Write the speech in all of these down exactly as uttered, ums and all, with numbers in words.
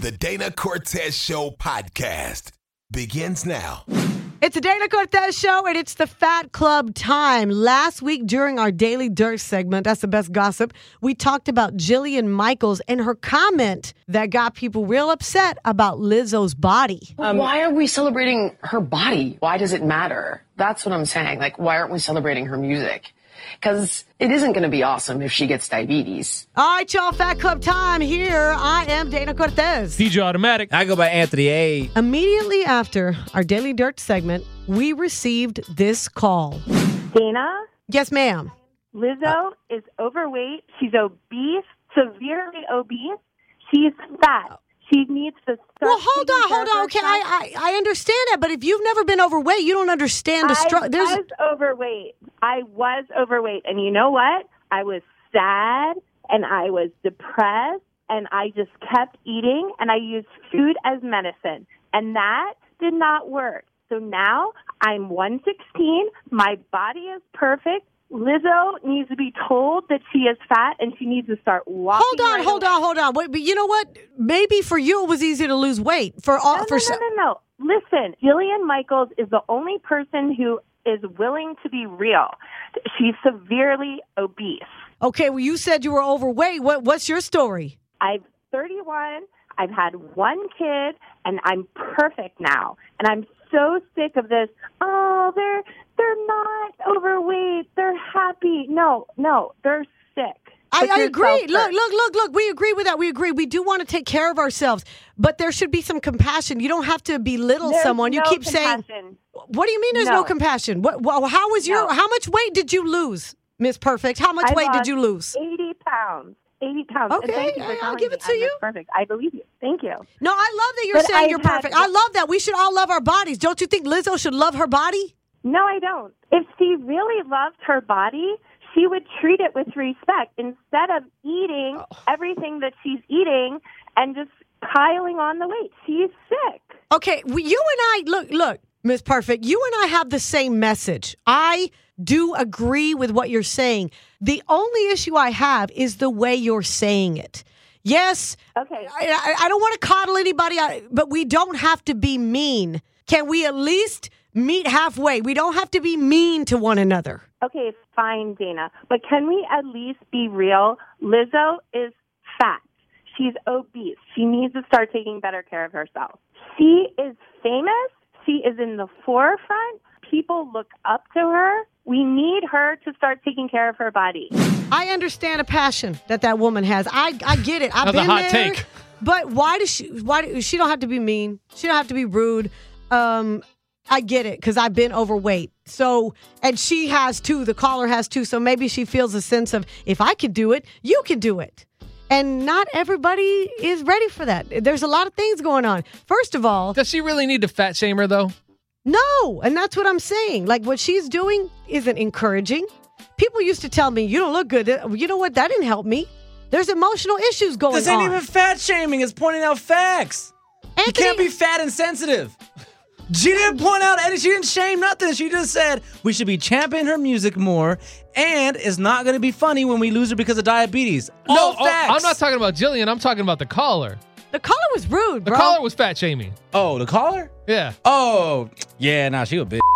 The Dana Cortez Show podcast begins now. It's the Dana Cortez Show, and it's the Fat Club time. Last week during our Daily Dirt segment, that's the best gossip, we talked about Jillian Michaels and her comment that got people real upset about Lizzo's body. Um, why are we celebrating her body? Why does it matter? That's what I'm saying. Like, why aren't we celebrating her music? Because it isn't going to be awesome if she gets diabetes. All right, y'all, Fat Club time here. I am Dana Cortez. D J Automatic. I go by Anthony A. Immediately after our Daily Dirt segment, we received this call. Dana? Yes, ma'am. Lizzo is overweight. She's obese, severely obese. She's fat. She needs to start. Well, hold taking on, care hold of on. Okay, herself. I, I I understand that, but if you've never been overweight, you don't understand the I struggle. There's was overweight. I was overweight. And you know what? I was sad and I was depressed and I just kept eating and I used food as medicine. And that did not work. So now I'm one sixteen. My body is perfect. Lizzo needs to be told that she is fat and she needs to start walking. Hold on, right hold away. on, hold on. Wait, but you know what? Maybe for you it was easy to lose weight. For all, No, for no, some- no, no, no. Listen, Jillian Michaels is the only person who is willing to be real. She's severely obese. Okay, well, you said you were overweight. What What's your story? I'm thirty-one. I've had one kid, and I'm perfect now. And I'm so sick of this. Oh, they're they're not overweight. They're happy. No, no, they're sick. I, Put I yourself agree. Look, first. look, look, look. We agree with that. We agree. We do want to take care of ourselves, but there should be some compassion. You don't have to belittle There's someone. You no keep saying, compassion. "What do you mean? There's no, No. compassion? What? Well, how was your? No. How much weight did you lose, Miss Perfect? How much I weight did lost you lose? eighty pounds. eighty pounds. Okay, And thank you for I'll telling give me it to I'm you. Perfect. I believe you. Thank you. No, I love that you're But saying I've you're had- perfect. I love that. We should all love our bodies. Don't you think Lizzo should love her body? No, I don't. If she really loved her body, she would treat it with respect instead of eating Oh. everything that she's eating and just piling on the weight. She's sick. Okay, we, you and I, look, look, Miss Perfect, you and I have the same message. I do agree with what you're saying. The only issue I have is the way you're saying it. Yes, Okay. I, I, I don't want to coddle anybody, I- but we don't have to be mean. Can we at least meet halfway? We don't have to be mean to one another. Okay, fine, Dana. But can we at least be real? Lizzo is fat. She's obese. She needs to start taking better care of herself. She is famous. She is in the forefront. People look up to her. We need her to start taking care of her body. I understand a passion that that woman has. I I get it. I've That's a been hot there. take. But why does she? Why do, she don't have to be mean? She don't have to be rude. Um, I get it because I've been overweight. So and she has too. The caller has too. So maybe she feels a sense of if I can do it, you can do it. And not everybody is ready for that. There's a lot of things going on. First of all, Does she really need to fat shame her, though? no, and that's what I'm saying. Like what she's doing isn't encouraging. People used to tell me, "You don't look good." You know what? That didn't help me. There's emotional issues going This ain't on. even fat shaming. It's pointing out facts. You Anthony- can't be fat and sensitive. She didn't point out any. She didn't shame nothing. She just said we should be championing her music more, and it's not going to be funny when we lose her because of diabetes. All no, oh, facts. I'm not talking about Jillian. I'm talking about the caller. The caller was rude, The bro. caller was fat shaming. Oh, the caller? Yeah. Oh, yeah. Nah, she a bitch.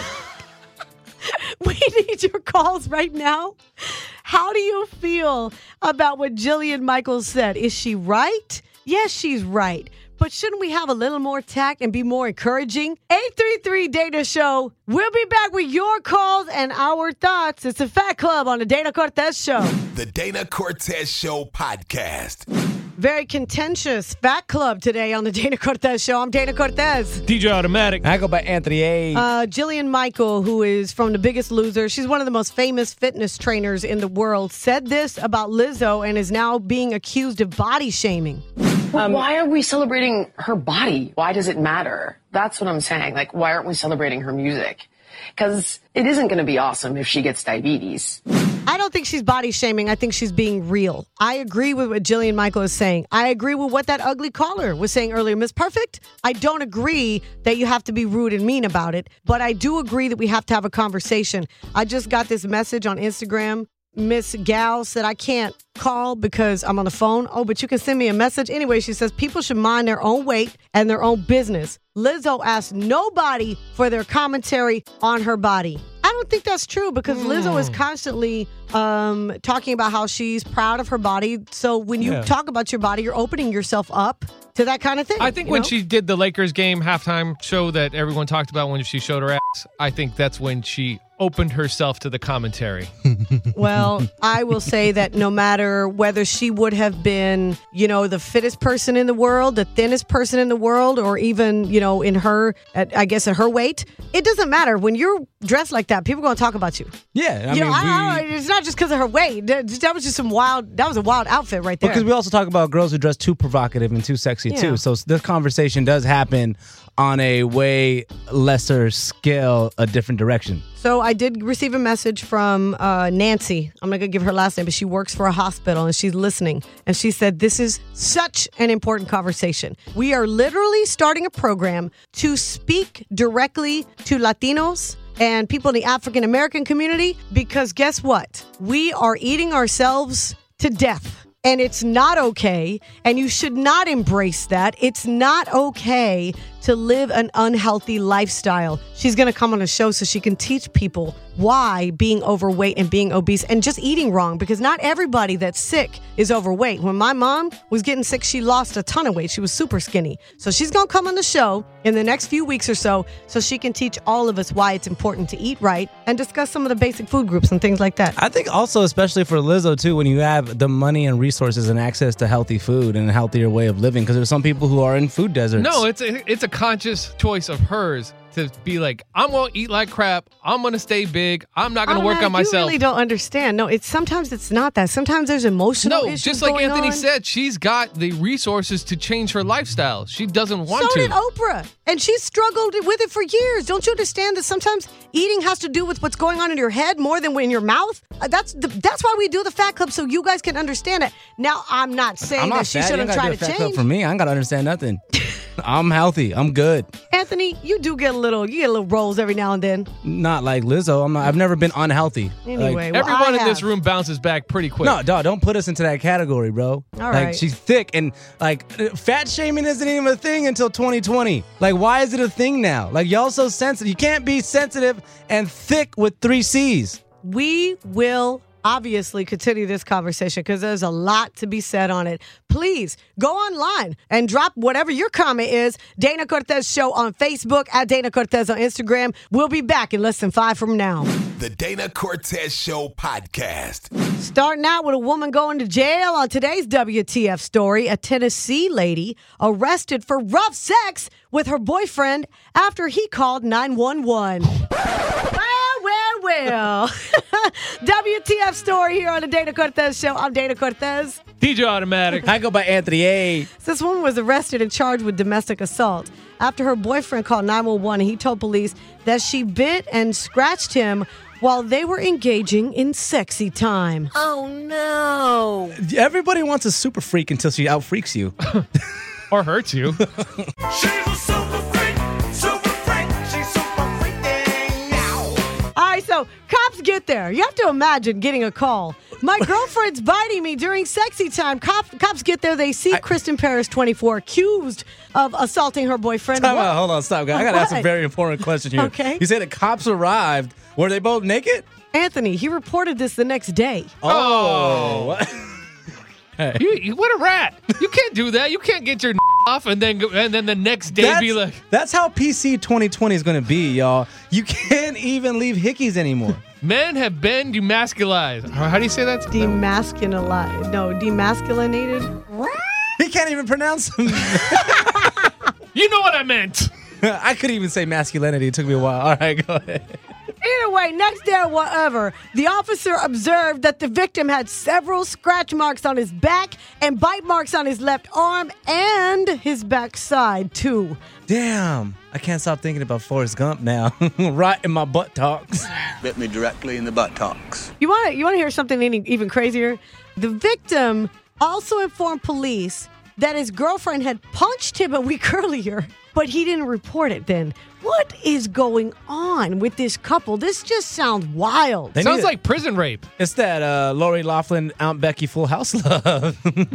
We need your calls right now. How do you feel about what Jillian Michaels said? Is she right? Yes, she's right. But shouldn't we have a little more tact and be more encouraging? eight three three Dana Show. We'll be back with your calls and our thoughts. It's a Fat Club on the Dana Cortez Show. The Dana Cortez Show podcast. Very contentious Fat Club today on the Dana Cortez Show. I'm Dana Cortez. D J Automatic. I go by Anthony A. Uh, Jillian Michael, who is from The Biggest Loser, she's one of the most famous fitness trainers in the world, said this about Lizzo and is now being accused of body shaming. Um, why are we celebrating her body? Why does it matter? That's what I'm saying. Like, why aren't we celebrating her music? Because it isn't going to be awesome if she gets diabetes. I don't think she's body shaming. I think she's being real. I agree with what Jillian Michael is saying. I agree with what that ugly caller was saying earlier. Miss Perfect, I don't agree that you have to be rude and mean about it, but I do agree that we have to have a conversation. I just got this message on Instagram. Miss Gal said, I can't call because I'm on the phone. Oh, but you can send me a message. Anyway, she says people should mind their own weight and their own business. Lizzo asked nobody for their commentary on her body. I don't think that's true because Lizzo is constantly um, talking about how she's proud of her body. So when you Yeah. talk about your body, you're opening yourself up to that kind of thing. I think you when know? she did the Lakers game halftime show that everyone talked about when she showed her ass, I think that's when she opened herself to the commentary. Well, I will say that no matter whether she would have been, you know, the fittest person in the world, the thinnest person in the world, or even, you know, in her, at, I guess, at her weight, it doesn't matter. When you're dressed like that, people are going to talk about you. Yeah, I you mean, know, I, we, I, it's not just because of her weight. That, that was just some wild, that was a wild outfit right there. because we also talk about girls who dress too provocative and too sexy Yeah. too. So this conversation does happen on a way lesser scale, a different direction. So I did receive a message from uh, Nancy. I'm not going to give her last name, but she works for a hospital and she's listening. And she said, this is such an important conversation. We are literally starting a program to speak directly to Latinos and people in the African American community because guess what? We are eating ourselves to death. And it's not okay. And you should not embrace that. It's not okay to live an unhealthy lifestyle. She's going to come on a show so she can teach people why being overweight and being obese and just eating wrong, because not everybody that's sick is overweight. When my mom was getting sick, she lost a ton of weight. She was super skinny. So she's going to come on the show in the next few weeks or so so she can teach all of us why it's important to eat right and discuss some of the basic food groups and things like that. I think also, especially for Lizzo too, when you have the money and resources and access to healthy food and a healthier way of living, because there's some people who are in food deserts. No, it's a, it's a conscious choice of hers to be like, I'm going to eat like crap. I'm going to stay big. I'm not going to work on myself. You really don't understand. No, it's sometimes it's not that. Sometimes there's emotional No, issues just like going Anthony on. said, she's got the resources to change her lifestyle. She doesn't want So to. did Oprah, and she's struggled with it for years. Don't you understand that sometimes eating has to do with what's going on in your head more than in your mouth? Uh, that's the, that's why we do the Fat Club, so you guys can understand it. Now, I'm not saying I'm that not she fat. You shouldn't ain't gotta try do to a fat club change. for me. I ain't got to understand nothing. I'm healthy. I'm good. Anthony, you do get a little, you get a little rolls every now and then. Not like Lizzo. I'm not. I've never been unhealthy. Anyway, Like, well, Everyone I in this have. room bounces back pretty quick. no, dog, don't put us into that category, bro. All like, right. she's thick, and like uh, fat shaming isn't even a thing until twenty twenty. Like, why is it a thing now? Like, y'all so sensitive. You can't be sensitive and thick with three C's. We will obviously continue this conversation because there's a lot to be said on it. Please go online and drop whatever your comment is. Dana Cortez Show on Facebook, at Dana Cortez on Instagram. We'll be back in less than five from now. The Dana Cortez Show podcast. Starting out with a woman going to jail on today's W T F story. A Tennessee lady arrested for rough sex with her boyfriend after he called nine one one. Well, well, well. W T F story here on the Dana Cortez Show. I'm Dana Cortez. D J Automatic. I go by Anthony A. This woman was arrested and charged with domestic assault after her boyfriend called nine one one and he told police that she bit and scratched him while they were engaging in sexy time. Everybody wants a super freak until she out freaks you. Or hurts you. She's a super freak, super freak, she's super freaking now. All right, so cops get there. You have to imagine getting a call. My girlfriend's biting me during sexy time. Cop, cops get there. They see I- Kristen Paris, twenty-four, accused of assaulting her boyfriend. Time What? out. Hold on. Stop. I got to ask a What? very important question here. Okay. You said the cops arrived. Were they both naked? Anthony, he reported this the next day. Oh. What? You, you- what a rat. You can't do that. You can't get your off and then go, and then the next day That's, be like, that's how P C twenty twenty is going to be, y'all. You can't even leave hickeys anymore. men have been demasculized. How do you say that? Demasculinated. No, demasculinated. He can't even pronounce them. You know what I meant. I couldn't even say masculinity. It took me a while. All right, go ahead. Either way, next day or whatever, the officer observed that the victim had several scratch marks on his back and bite marks on his left arm and his backside, too. Damn. I can't stop thinking about Forrest Gump now. Right in my buttocks. Bit me directly in the buttocks. You want to you want to hear something any, even crazier? The victim also informed police that his girlfriend had punched him a week earlier, but he didn't report it then. What is going on with this couple? This just sounds wild. They Sounds need- like prison rape. It's that uh, Lori Loughlin, Aunt Becky Full House love.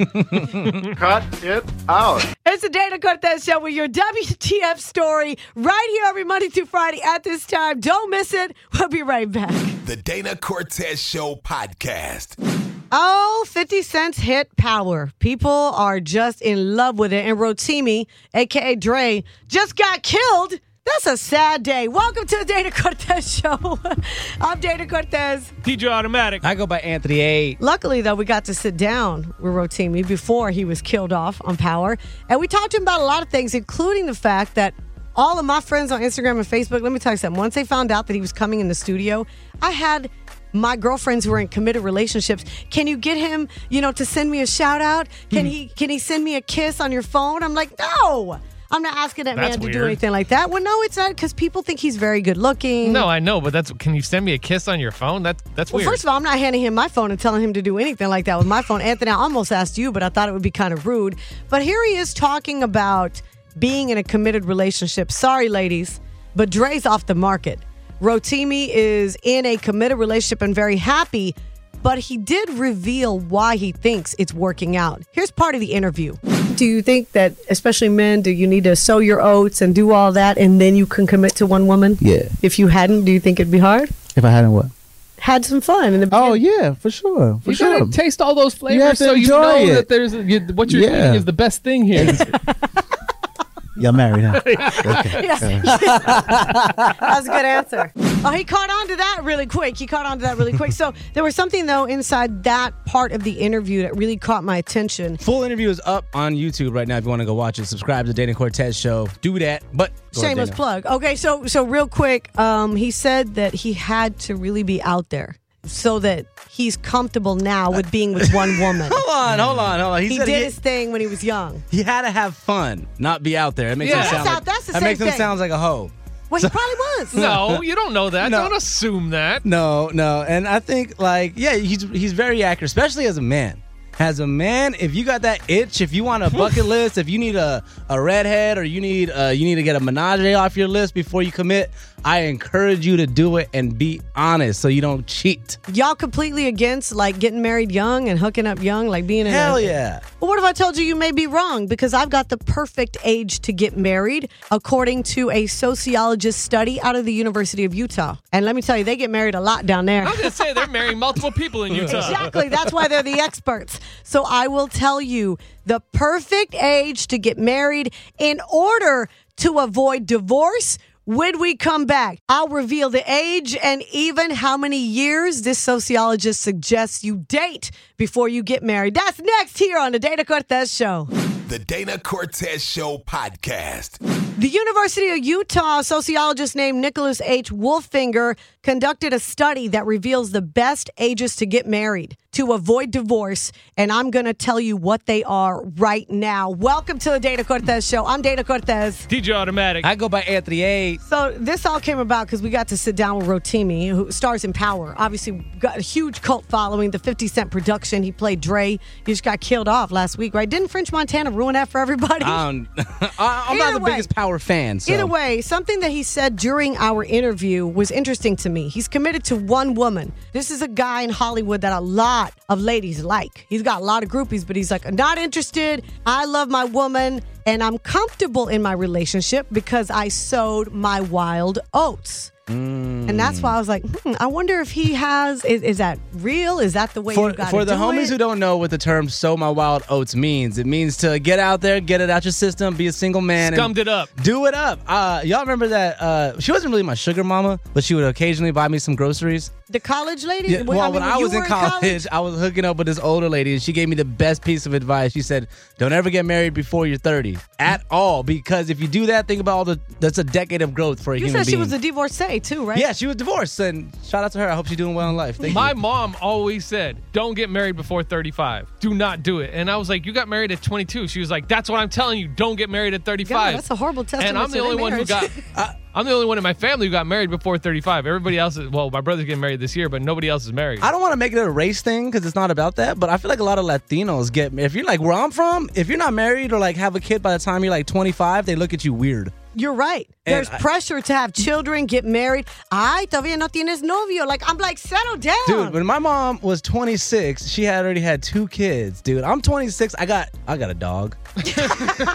Cut it out. It's the Dana Cortez Show with your W T F story right here every Monday through Friday at this time. Don't miss it. We'll be right back. The Dana Cortez Show podcast. Oh, fifty Cent's hit Power. People are just in love with it. And Rotimi, a k a. Dre, just got killed. That's a sad day. Welcome to the Dana Cortez Show. I'm Dana Cortez. D J Automatic. I go by Anthony A. Luckily, though, we got to sit down with Rotimi before he was killed off on Power. And we talked to him about a lot of things, including the fact that all of my friends on Instagram and Facebook, let me tell you something. Once they found out that he was coming in the studio, I had my girlfriends who are in committed relationships. Can you get him, you know, to send me a shout out? Can he can he send me a kiss on your phone? I'm like, no. I'm not asking that That's man to do weird. anything like that. Well, no, it's not, because people think he's very good looking. No, I know, but that's. Can you send me a kiss on your phone? That that's Well, weird. first of all, I'm not handing him my phone and telling him to do anything like that with my phone. Anthony, I almost asked you, but I thought it would be kind of rude. But here he is talking about being in a committed relationship. Sorry, ladies, but Dre's off the market. Rotimi is in a committed relationship and very happy, but he did reveal why he thinks it's working out. Here's part of the interview. Do you think that, especially men, do you need to sow your oats and do all that and then you can commit to one woman? Yeah. If you hadn't, do you think it'd be hard? If I hadn't what? Had some fun in the Oh beginning. yeah, for sure, for You sure. gotta taste all those You have flavors to so you enjoy know it. that there's you, what you're Yeah. eating is the best thing here. Y'all married, huh? Yes. That's a good answer. Oh, he caught on to that really quick. He caught on to that really quick. So there was something, though, inside that part of the interview that really caught my attention. Full interview is up on YouTube right now if you want to go watch it. Subscribe to the Dana Cortez Show. Do that. But go ahead, Shameless Dana. plug. Okay, so so real quick, um, he said that he had to really be out there so that he's comfortable now with being with one woman. Hold on, hold on, hold on. He, He said did he, his thing when he was young. he had to have fun, not be out there. It makes Yeah. him sound That's like out- that's the that same makes him thing. sound like a hoe. Well, he probably was. no, you don't know that. No. Don't assume that. No, no, and I think like yeah, he's he's very accurate, especially as a man. As a man, if you got that itch, if you want a bucket list, if you need a, a redhead or you need uh, you need to get a menage off your list before you commit, I encourage you to do it and be honest so you don't cheat. Y'all completely against like getting married young and hooking up young, like being in Hell a, yeah. Well, what if I told you you may be wrong? Because I've got the perfect age to get married, according to a sociologist study out of the University of Utah. And let me tell you, they get married a lot down there. I was gonna say they're marrying multiple people in Utah. Exactly. That's why they're the experts. So I will tell you the perfect age to get married in order to avoid divorce. When we come back, I'll reveal the age and even how many years this sociologist suggests you date before you get married. That's next here on the Dana Cortez Show. The Dana Cortez Show podcast. The University of Utah sociologist named Nicholas H. Wolfinger conducted a study that reveals the best ages to get married to avoid divorce, and I'm going to tell you what they are right now. Welcome to the Dana Cortez Show. I'm Dana Cortez. D J Automatic. I go by Anthony A. So this all came about because we got to sit down with Rotimi, who stars in Power. Obviously, got a huge cult following, the fifty Cent production. He played Dre. He just got killed off last week, right? Didn't French Montana ruin that for everybody? Um, I- I'm not Either the way. biggest Power fan. So. Either way, something that he said during our interview was interesting to me. He's committed to one woman. This is a guy in Hollywood that a lot of ladies like. He's got a lot of groupies, but he's like, I'm not interested. I love my woman, and I'm comfortable in my relationship because I sowed my wild oats. And that's why I was like, hmm, I wonder if he has, is, is that real? Is that the way For, you got to for the do homies it? who don't know what the term "sow my wild oats" means, it means to get out there, get it out your system, be a single man, Scummed and it up. do it up. Uh, y'all remember that? Uh, she wasn't really my sugar mama, but she would occasionally buy me some groceries. The college lady? Yeah, well, mean, when I you was were in college, I was hooking up with this older lady, and she gave me the best piece of advice. She said, "Don't ever get married before you're thirty at all, because if you do that, think about all the that's a decade of growth for a You human said she being." was a divorcee too, right? Yeah, she was divorced, and shout out to her. I hope she's doing well in life. Thank My you. mom always said, don't get married before thirty-five. Do not do it. And I was like, you got married at twenty-two. She was like, that's what I'm telling you. Don't get married at thirty-five. God, that's a horrible testament And I'm the to only their one who got... marriage. Uh, I'm the only one in my family who got married before thirty-five. Everybody else is, well, my brother's getting married this year, but nobody else is married. I don't want to make it a race thing because it's not about that, but I feel like a lot of Latinos get, if you're like where I'm from, if you're not married or like have a kid by the time you're like twenty-five, they look at you weird. You're right. And There's I- pressure to have children, get married. Ay, todavía no tienes novio. Like, I'm like, settle down. Dude, when my mom was twenty-six, she had already had two kids, dude. I'm twenty-six. I got I got a dog. All You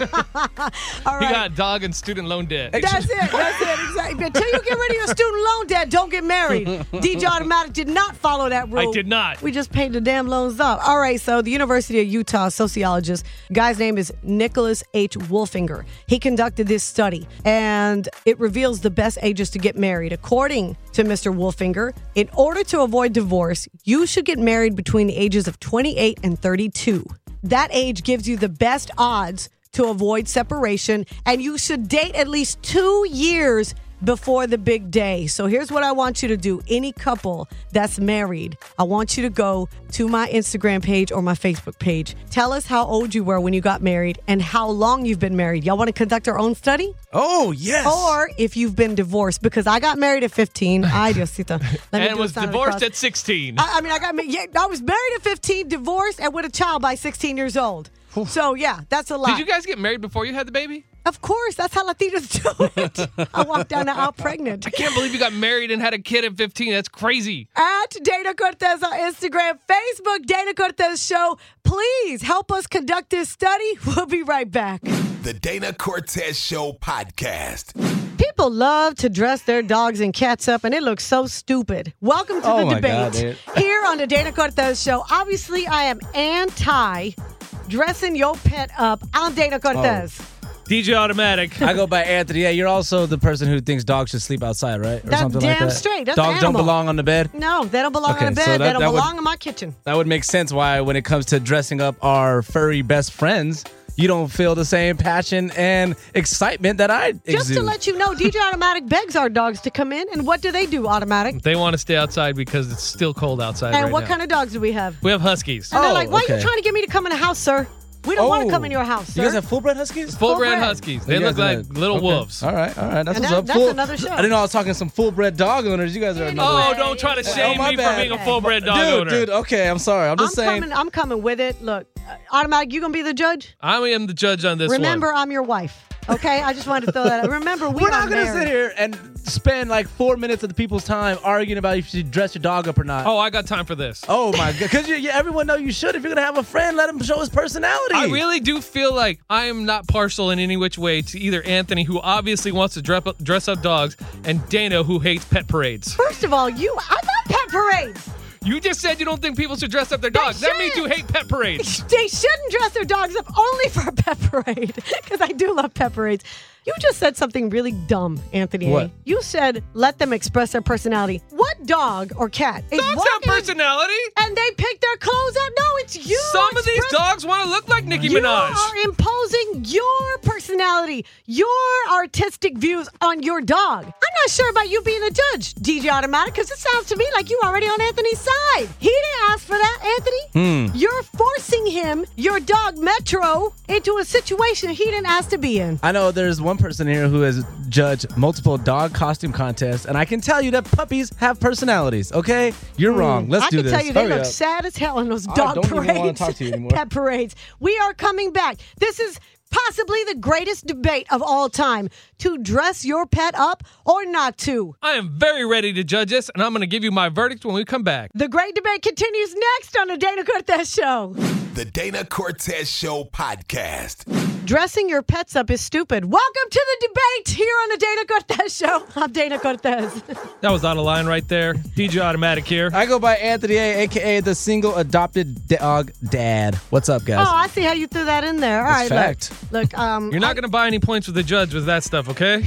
right. got a dog and student loan debt. That's it. That's it. Exactly. Until you get rid of your student loan debt, don't get married. D J Automatic did not follow that rule. I did not. We just paid the damn loans off. All right. So the University of Utah sociologist, guy's name is Nicholas H. Wolfinger. He conducted this study, and it reveals the best ages to get married. According to Mister Wolfinger, in order to avoid divorce, you should get married between the ages of twenty-eight and thirty-two. That age gives you the best odds to avoid separation, and you should date at least two years before the big day. So here's what I want you to do. Any couple that's married, I want you to go to my Instagram page or my Facebook page. Tell us how old you were when you got married and how long you've been married. Y'all want to conduct our own study? Oh, yes. Or if you've been divorced, because I got married at fifteen. Ay, Diosito. Let me And do a was sign of the divorced cross. at sixteen. I, I mean, I got ma- yeah, I was married at fifteen, divorced, and with a child by sixteen years old. So, yeah, that's a lot. Did you guys get married before you had the baby? Of course, that's how Latinos do it. I walked down the aisle pregnant. I can't believe you got married and had a kid at fifteen. That's crazy. At Dana Cortez on Instagram, Facebook, Dana Cortez Show. Please help us conduct this study. We'll be right back. The Dana Cortez Show podcast. People love to dress their dogs and cats up, and it looks so stupid. Welcome to Oh the my debate God, dude. here on the Dana Cortez Show. Obviously, I am anti dressing your pet up. I'm Dana Cortez. D J Automatic. I go by Anthony. Yeah, you're also the person who thinks dogs should sleep outside, right? Or That's something like damn that. straight. That's an dogs don't animal. belong on the bed. No, they don't belong Okay, on the bed. so that- they don't that would- belong in my kitchen. That would make sense why when it comes to dressing up our furry best friends, you don't feel the same passion and excitement that I exude. Just to let you know, D J Automatic begs our dogs to come in, and what do they do, Automatic? They want to stay outside because it's still cold outside And right what now. kind of dogs do we have? We have huskies. And they're Oh, like, why are you okay. trying to get me to come in the house, sir? We don't want to Oh. come in your house, sir. You guys have full-bred huskies? Full bred full-bred. huskies. They You look guys like have- little okay. wolves. All right, all right. That's And what's that- up. that's Full- another show. I didn't know I was talking to some full-bred dog owners. You guys are another. Oh, don't try to shame Oh, my me for bad. being a full bred dog dude, owner. dude, okay, I'm sorry. I'm I'm just saying. coming. I'm coming with it. Look, uh, Automatic, you gonna be the judge? I am the judge on this Remember, one. I'm your wife. Okay, I just wanted to throw that out. Remember, we We're are not going to married. sit here and spend like four minutes of the people's time arguing about if you should dress your dog up or not. Oh, I got time for this. Oh my god! Because you, everyone know you should. If you're gonna have a friend, let him show his personality. I really do feel like I am not partial in any which way to either Anthony, who obviously wants to dress up, dress up dogs, and Dana, who hates pet parades. First of all, you, I love pet parades. You just said you don't think people should dress up their dogs. That means you hate pet parades. They shouldn't dress their dogs up only for a pet parade, because I do love pet parades. You just said something really dumb, Anthony. What? You said let them express their personality. What dog or cat is Dogs have walking personality. and they pick their clothes out? No, it's you. Some of these express- dogs want to look like Nicki You Minaj. are imposing your personality, your artistic views on your dog. I'm not sure about you being a judge, D J Automatic, because it sounds to me like you already on Anthony's side. He didn't ask for that, Anthony. Hmm. You're forcing him, your dog Metro, into a situation he didn't ask to be in. I know there's one person here who has judged multiple dog costume contests, and I can tell you that puppies have personalities. Okay, you're wrong. Let's I do can this. tell you they Hurry look up. sad as hell in those I dog don't even parades. wanna talk to you anymore. Pet parades. We are coming back. This is possibly the greatest debate of all time: to dress your pet up or not to. I am very ready to judge this, and I'm going to give you my verdict when we come back. The great debate continues next on the Dana Cortez Show. The Dana Cortez Show podcast. Dressing your pets up is stupid. Welcome to the debate here on the Dana Cortez Show. I'm Dana Cortez. That was out of line right there. D J Automatic here. I go by Anthony A, aka the single adopted dog dad. What's up, guys? Oh, I see how you threw that in there. All right, That's fact. look. Look, um, You're not going to buy any points with the judge with that stuff, okay?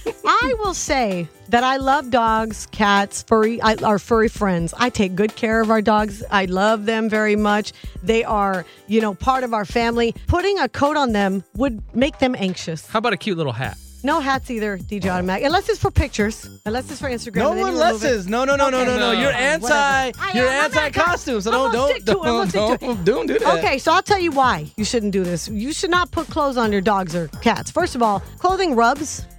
I will say that I love dogs, cats, furry, I, our furry friends. I take good care of our dogs. I love them very much. They are, you know, part of our family. Putting a coat on them would make them anxious. How about a cute little hat? No hats either, D J Automatic. Unless it's for pictures. Unless it's for Instagram. No and then one you lets remove it. us. No, no, no, no, Okay. no, no. No. You're Whatever. anti. I You're am. I'm anti costume. So I'm don't, gonna don't, stick to it. I'm gonna don't, stick to don't, it. don't do that. Okay, so I'll tell you why you shouldn't do this. You should not put clothes on your dogs or cats. First of all, clothing rubs.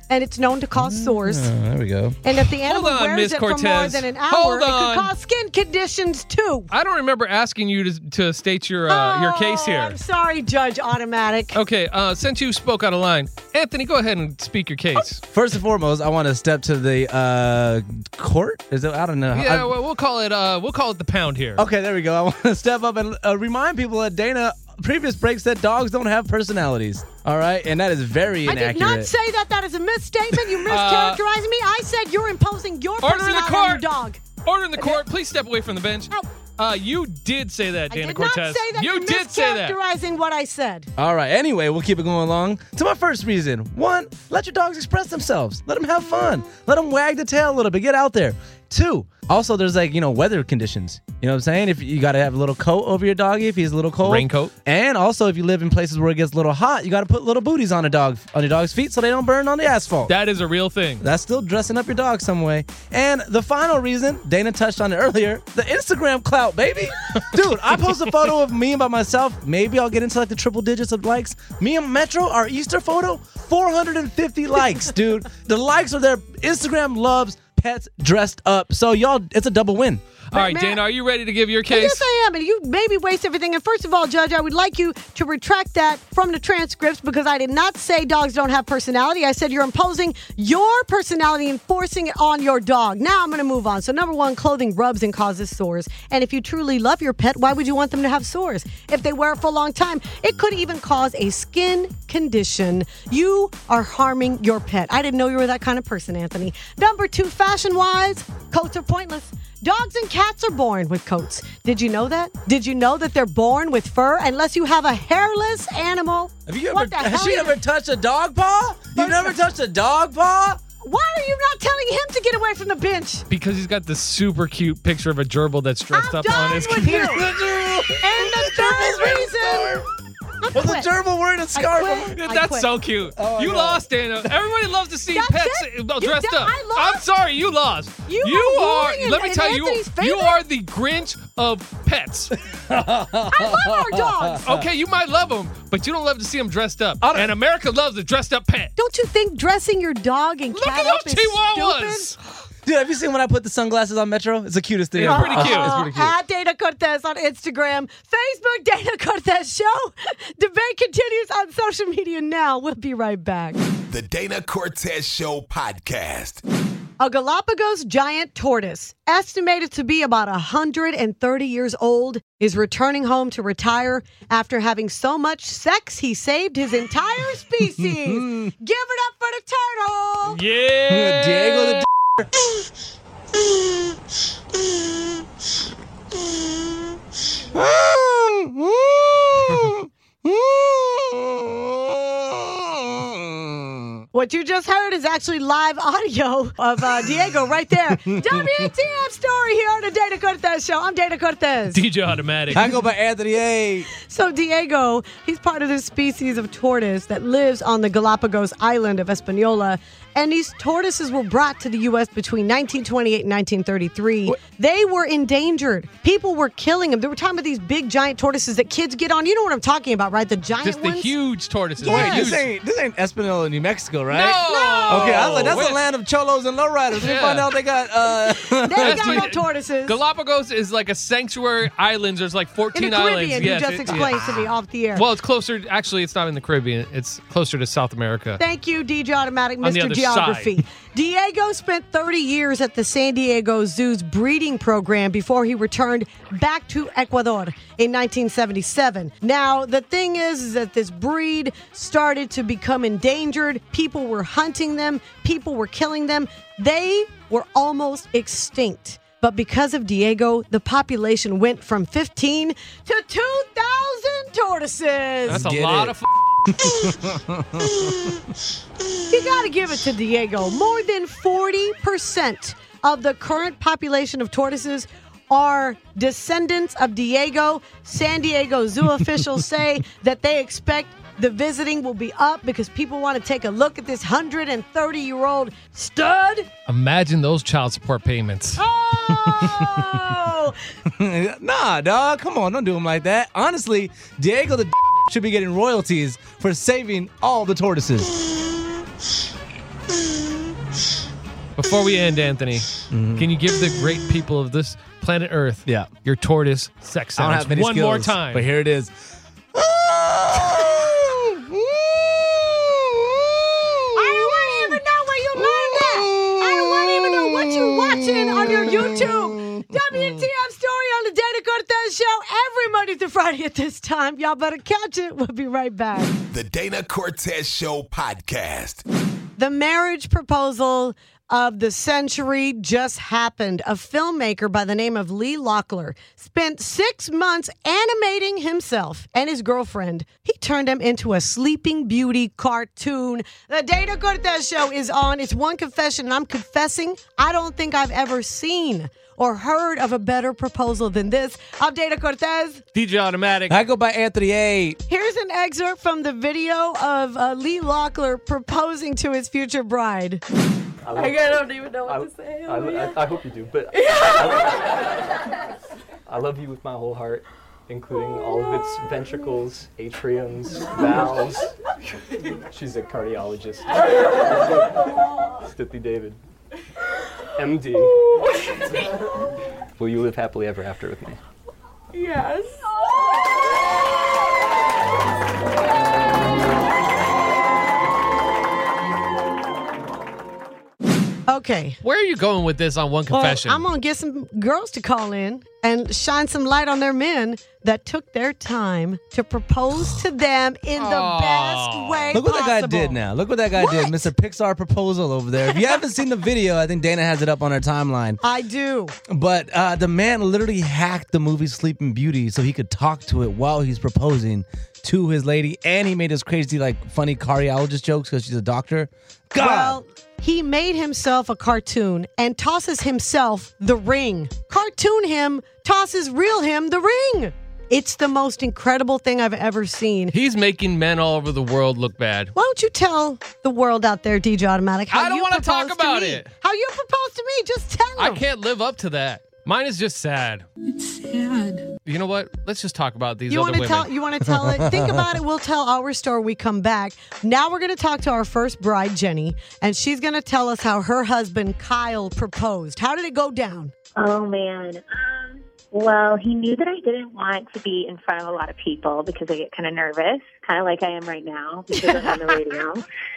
and it's known to cause sores. Oh, there we go. And if the animal on, wears Miss it for more Cortez. than an hour, Hold it on. could cause skin conditions too. I don't remember asking you to, to state your uh, your case Oh, here. I'm sorry, Judge Automatic. Okay, uh, since you spoke out of line, Anthony, go ahead and speak your case. First and foremost, I want to step to the uh, court. Is it? I don't know. Yeah, I- well, we'll call it uh, we'll call it the pound here. Okay, there we go. I want to step up and uh, remind people that Dana previous break said dogs don't have personalities. All right, and that is very I inaccurate. did not say that. That is a misstatement. You Uh, mischaracterized me. I said you're imposing your Order in the personality on your court. dog. Order in the court. Please step away from the bench. Oh. Uh, you did say that, I Dana did Cortez. not say that. You You're did say that. mischaracterizing what I said. All right. Anyway, we'll keep it going along. To my first reason. One, let your dogs express themselves. Let them have fun. Let them wag the tail a little bit. Get out there. Two, also there's like, you know, weather conditions. You know what I'm saying? If you got to have a little coat over your doggy if he's a little cold. Raincoat. And also if you live in places where it gets a little hot, you got to put little booties on a dog on your dog's feet so they don't burn on the asphalt. That is a real thing. That's still dressing up your dog some way. And the final reason, Dana touched on it earlier, the Instagram clout, baby. Dude, I post a photo of me and by myself. Maybe I'll get into like the triple digits of likes. Me and Metro, our Easter photo, four hundred fifty likes, dude. The likes are there. Instagram loves pets dressed up. So y'all, it's a double win. All right, man- Dana, are you ready to give your case? Yes, I am. And you maybe waste everything. And first of all, Judge, I would like you to retract that from the transcripts because I did not say dogs don't have personality. I said you're imposing your personality and forcing it on your dog. Now I'm going to move on. So number one, clothing rubs and causes sores. And if you truly love your pet, why would you want them to have sores? If they wear it for a long time, it could even cause a skin condition. You are harming your pet. I didn't know you were that kind of person, Anthony. Number two, fashion-wise, coats are pointless. Dogs and cats are born with coats. Did you know that? Did you know that they're born with fur unless you have a hairless animal? Have you What ever, the has hell she you- ever touched a dog paw? You never touched a dog paw? Why are you not telling him to get away from the bench? Because he's got this super cute picture of a gerbil that's dressed I'm up on done his with you. And the third reason... I Was a quit. gerbil wearing a I scarf? quit. I That's quit. so cute. Oh, you no. lost, Dana. Everybody loves to see That's pets it? uh, You dressed did- up. I lost? I'm sorry, you lost. You you are are. ruining Let me in tell you, Anthony's you favor? are the Grinch of pets. I love our dogs. Okay, you might love them, but you don't love to see them dressed up. don't- And America loves a dressed up pet. Don't you think dressing your dog and Look cat at up those is chihuahuas. stupid? Dude, have you seen when I put the sunglasses on Metro? It's the cutest thing It's ever. pretty cute. It's pretty cute. At Dana Cortez on Instagram, Facebook, Dana Cortez Show. Debate continues on social media now. We'll be right back. The Dana Cortez Show podcast. A Galapagos giant tortoise, estimated to be about one hundred thirty years old, is returning home to retire after having so much sex he saved his entire species. Give it up for the turtle. Yeah. Diego the What you just heard is actually live audio of uh, Diego right there. W T F story here on the Dana Cortez Show. I'm Dana Cortez. D J Automatic. I go by Anthony A. So Diego, he's part of this species of tortoise that lives on the Galapagos island of Hispaniola. And these tortoises were brought to the U S between nineteen twenty-eight and nineteen thirty-three. What? They were endangered. People were killing them. They were talking about these big giant tortoises that kids get on. You know what I'm talking about, right? The giant Just the ones. huge tortoises. Yes. Wait, this ain't this ain't Espanola, New Mexico, right? No. Okay, I was like, that's Wait. the land of cholos and lowriders. We Yeah. find out they got uh They That's got no what- tortoises. Galapagos is like a sanctuary island. There's like In fourteen the Caribbean, islands. you Yes, just it- explained to me off the air. Well, it's closer. Actually, it's not in the Caribbean. It's closer to South America. Thank you, D J Automatic, On the Mister other Geography. side. Diego spent thirty years at the San Diego Zoo's breeding program before he returned back to Ecuador in nineteen seventy-seven. Now, the thing is, is that this breed started to become endangered. People were hunting them. People were killing them. They were almost extinct. But because of Diego, the population went from fifteen to two thousand tortoises. That's a Get lot it. of. F- You got to give it to Diego. More than forty percent of the current population of tortoises are descendants of Diego. San Diego Zoo officials say that they expect the visiting will be up because people want to take a look at this one hundred thirty-year-old stud. Imagine those child support payments. Oh! Nah, dog. Come on, don't do him like that. Honestly, Diego the should be getting royalties for saving all the tortoises. Before we end, Anthony, Mm-hmm. can you give the great people of this planet Earth Yeah. your tortoise sex I don't sounds have many one more skills, time? But here it is. I don't want to even know where you learned that. I don't want to even know what you're watching on your YouTube. W T F story on the Dana Cortez Show every Monday through Friday at this time. Y'all better catch it. We'll be right back. The Dana Cortez Show podcast. The marriage proposal of the century just happened. A filmmaker by the name of Lee Locklear spent six months animating himself and his girlfriend. He turned them into a Sleeping Beauty cartoon. The Dana Cortez Show is on. It's one confession, and I'm confessing I don't think I've ever seen or heard of a better proposal than this. I'm Dana Cortez. D J Automatic. I go by Anthony A. Here's an excerpt from the video of uh, Lee Locklear proposing to his future bride. I, love, I don't even know what I, to say. I, I, I hope you do, but I, I love you with my whole heart, including Oh, all of its ventricles, atriums, valves. She's a cardiologist. Stithy David, M D. Will you live happily ever after with me? Yes. Okay. Where are you going with this on one Well, confession? I'm going to get some girls to call in and shine some light on their men that took their time to propose to them in the Aw. best way Look what possible. that guy did now. Look what that guy did. What? Mister Pixar proposal over there. If you haven't seen the video, I think Dana has it up on her timeline. I do. But uh, the man literally hacked the movie Sleeping Beauty so he could talk to it while he's proposing to his lady. And he made his crazy, like, funny cardiologist jokes because she's a doctor. God! Well, he made himself a cartoon and tosses himself the ring. Cartoon him tosses real him the ring. It's the most incredible thing I've ever seen. He's making men all over the world look bad. Why don't you tell the world out there, D J Automatic, how I don't you wanna talk proposed to about me? it. How you proposed to me? Just tell I them. can't live up to that. Mine is just sad. It's sad. You know what? Let's just talk about these You other want to women. tell? You want to tell it? Think about it. We'll tell our story. We come back. Now we're going to talk to our first bride, Jenny, and she's going to tell us how her husband Kyle proposed. How did it go down? Oh, man. Um, well, he knew that I didn't want to be in front of a lot of people because I get kind of nervous, kind of like I am right now because I'm on the radio.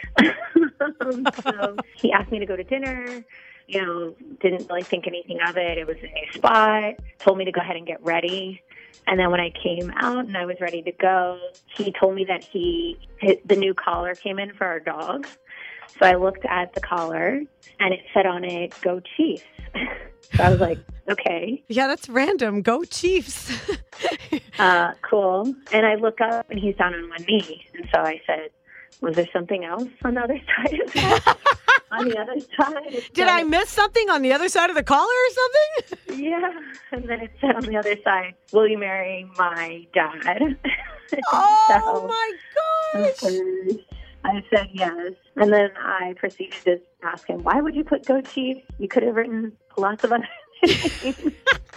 um, so he asked me to go to dinner. You know, didn't really think anything of it. It was a new spot. Told me to go ahead and get ready. And then when I came out and I was ready to go, he told me that he his, the new collar came in for our dog. So I looked at the collar and it said on it, "Go Chiefs." So I was like, okay. Yeah, that's random. Go Chiefs. uh, cool. And I look up and he's down on one knee. And so I said, was there something else on the other side of that? On the other side. it Did said- I miss something on the other side of the collar or something? Yeah. And then it said on the other side, will you marry my dad? Oh, So, my of course, I said yes. And then I proceeded to ask him, why would you put Go Chiefs? You could have written lots of other things.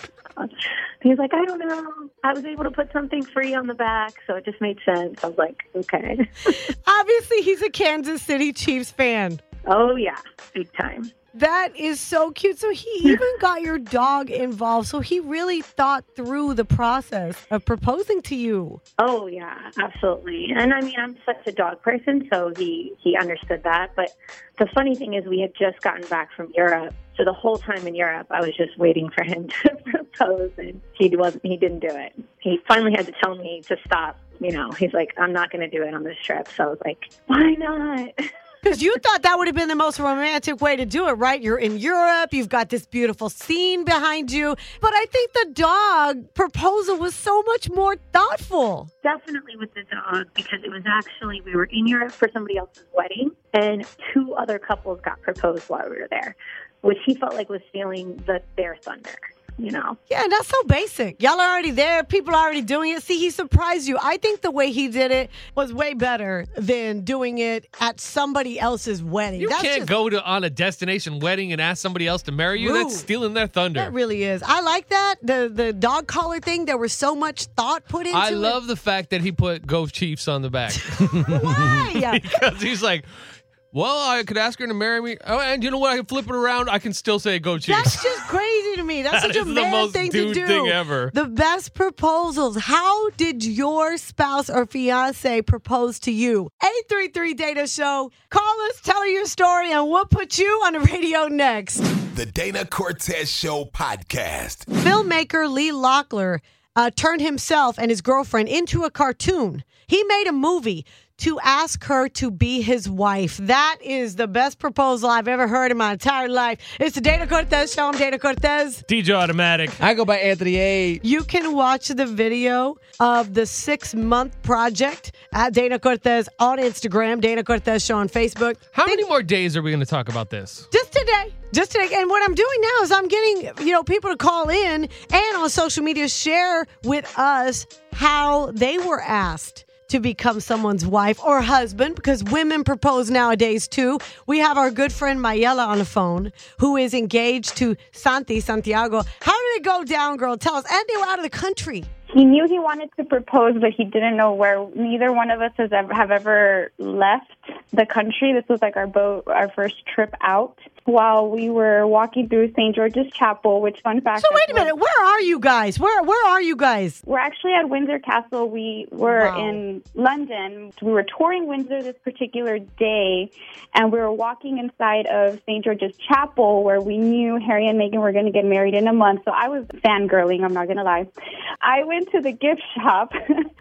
He's like, I don't know. I was able to put something free on the back, so it just made sense. I was like, okay. Obviously, he's a Kansas City Chiefs fan. Oh, yeah. Big time. That is so cute. So he even got your dog involved. So he really thought through the process of proposing to you. Oh, yeah, absolutely. And I mean, I'm such a dog person, so he, he understood that. But the funny thing is we had just gotten back from Europe. So the whole time in Europe, I was just waiting for him to propose, and he wasn't. He didn't do it. He finally had to tell me to stop. You know, he's like, I'm not going to do it on this trip. So I was like, why not? Because you thought that would have been the most romantic way to do it, right? You're in Europe. You've got this beautiful scene behind you. But I think the dog proposal was so much more thoughtful. Definitely with the dog, because it was actually, we were in Europe for somebody else's wedding, and two other couples got proposed while we were there, which he felt like was stealing the, their thunder. You know? Yeah, and that's so basic. Y'all are already there. People are already doing it. See, he surprised you. I think the way he did it was way better than doing it at somebody else's wedding. You That's can't just, go to on a destination wedding and ask somebody else to marry you. Rude. That's stealing their thunder. That really is. I like that. The the dog collar thing, there was so much thought put into I it. love the fact that he put Go Chiefs on the back. Why? Because he's like, Well, I could ask her to marry me. Oh, and you know what? I can flip it around. I can still say go Chiefs. That's just crazy to me. That's That such a is the man most thing to dude do. thing ever. The best proposals. How did your spouse or fiance propose to you? eight three three Dana Show. Call us, tell her your story, and we'll put you on the radio next. The Dana Cortez Show podcast. Filmmaker Lee Locklear uh, turned himself and his girlfriend into a cartoon. He made a movie to ask her to be his wife. That is the best proposal I've ever heard in my entire life. It's the Dana Cortez Show. I'm Dana Cortez. D J Automatic. I go by Anthony A. You can watch the video of the six-month project at Dana Cortez on Instagram, Dana Cortez Show on Facebook. How many more days are we going to talk about this? Just today. Just today. And what I'm doing now is I'm getting, you know, people to call in and on social media share with us how they were asked to become someone's wife or husband, because women propose nowadays too. We have our good friend Mayela on the phone, who is engaged to Santi Santiago. How did it go down, girl? Tell us. And they were out of the country. He knew he wanted to propose, but he didn't know where. Neither one of us has ever, have ever left the country. This was like our boat, our first trip out. While we were walking through Saint George's Chapel, which, fun fact. So wait a minute, where are you guys? Where where are you guys? We're actually at Windsor Castle. We were Wow. in London. We were touring Windsor this particular day, and we were walking inside of Saint George's Chapel, where we knew Harry and Meghan were going to get married in a month. So I was fangirling, I'm not going to lie. I went to the gift shop.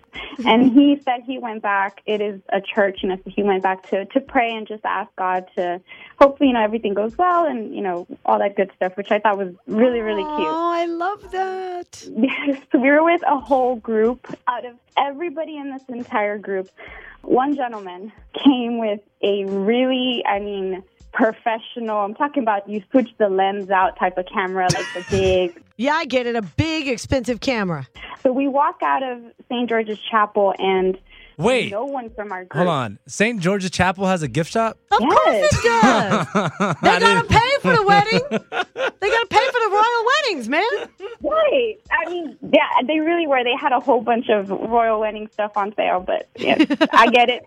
And he said he went back. It is a church, you know, so he went back to, to pray and just ask God to hopefully, you know, everything goes well and, you know, all that good stuff, which I thought was really, really cute. Oh, I love that. So we were with a whole group. Out of everybody in this entire group, one gentleman came with a really, I mean, professional, I'm talking about you switch the lens out type of camera, like the big. Yeah, I get it. A big, expensive camera. So we walk out of Saint George's Chapel and Wait. no one from our group. Hold on. Saint George's Chapel has a gift shop? Of Yes. course it does. They gotta pay for the wedding. They gotta pay for the royal weddings, man. Right. I mean, yeah, they really were. They had a whole bunch of royal wedding stuff on sale, but yeah, I get it.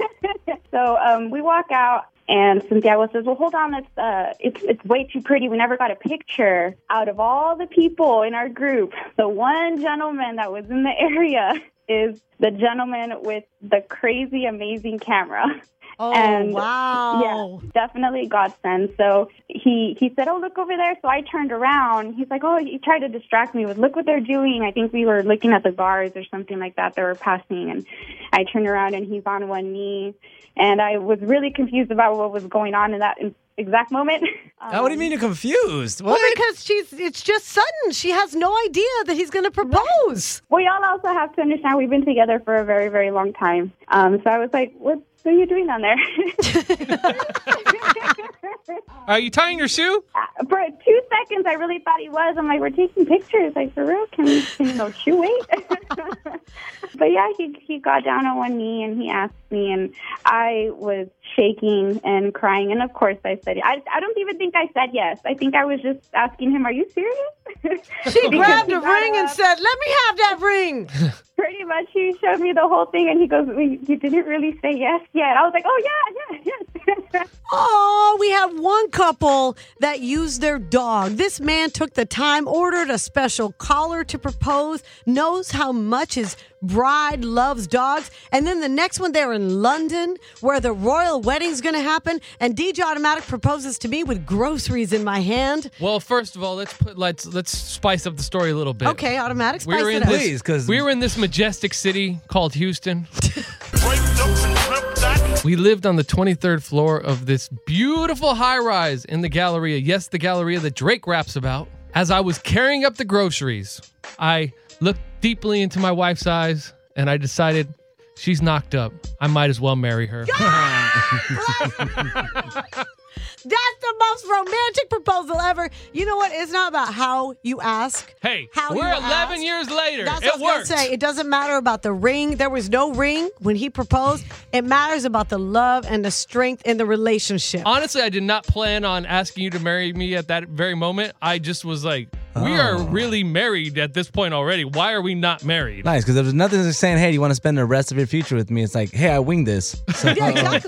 So um, we walk out. And Santiago says, well, hold on, it's, uh, it's it's way too pretty. We never got a picture. Out of all the people in our group, the one gentleman that was in the area is the gentleman with the crazy, amazing camera. Oh, and wow. Yeah, definitely godsend. So he, he said, oh, look over there. So I turned around. He's like, oh, he tried to distract me with, look what they're doing. I think we were looking at the bars or something like that. They were passing. And I turned around and he's on one knee. And I was really confused about what was going on in that exact moment. Um, what do you mean you're confused? What? Well, because she's it's just sudden. She has no idea that he's going to propose. Well, y'all also have to understand we've been together for a very, very long time. Um, so I was like, what, what are you doing down there? Are you tying your shoe? Uh, for two seconds, I really thought he was. I'm like, we're taking pictures. Like, for real? Can we, can you know, shoe wait? But yeah, he he got down on one knee and he asked me, and I was shaking and crying. And of course, I said, I, I don't even think I said yes. I think I was just asking him, are you serious? She grabbed a ring and said, let me have that ring. Pretty much, he showed me the whole thing, and he goes, well, you didn't really say yes yet. I was like, oh, yeah, yeah, yes. Oh, we have one couple that used their dog. This man took the time, ordered a special collar to propose, knows how much his bride loves dogs. And then the next one, they're in London, where the royal wedding's going to happen. And D J Automatic proposes to me with groceries in my hand. Well, first of all, let's put let's let's spice up the story a little bit. Okay, Automatic, spice we were in it up. this, Please, 'cause- we were in this majestic city called Houston. We lived on the twenty-third floor of this beautiful high-rise in the Galleria. Yes, the Galleria that Drake raps about. As I was carrying up the groceries, I looked deeply into my wife's eyes, and I decided she's knocked up. I might as well marry her. That's the most romantic proposal ever. You know what? It's not about how you ask. Hey, how we're you eleven ask. years later. That's it what I was worked. gonna say. It doesn't matter about the ring. There was no ring when he proposed. It matters about the love and the strength in the relationship. Honestly, I did not plan on asking you to marry me at that very moment. I just was like, we are really married at this point already. Why are we not married? Nice, because there was nothing saying, hey, do you want to spend the rest of your future with me? It's like, hey, I winged this. So, Yeah, exactly.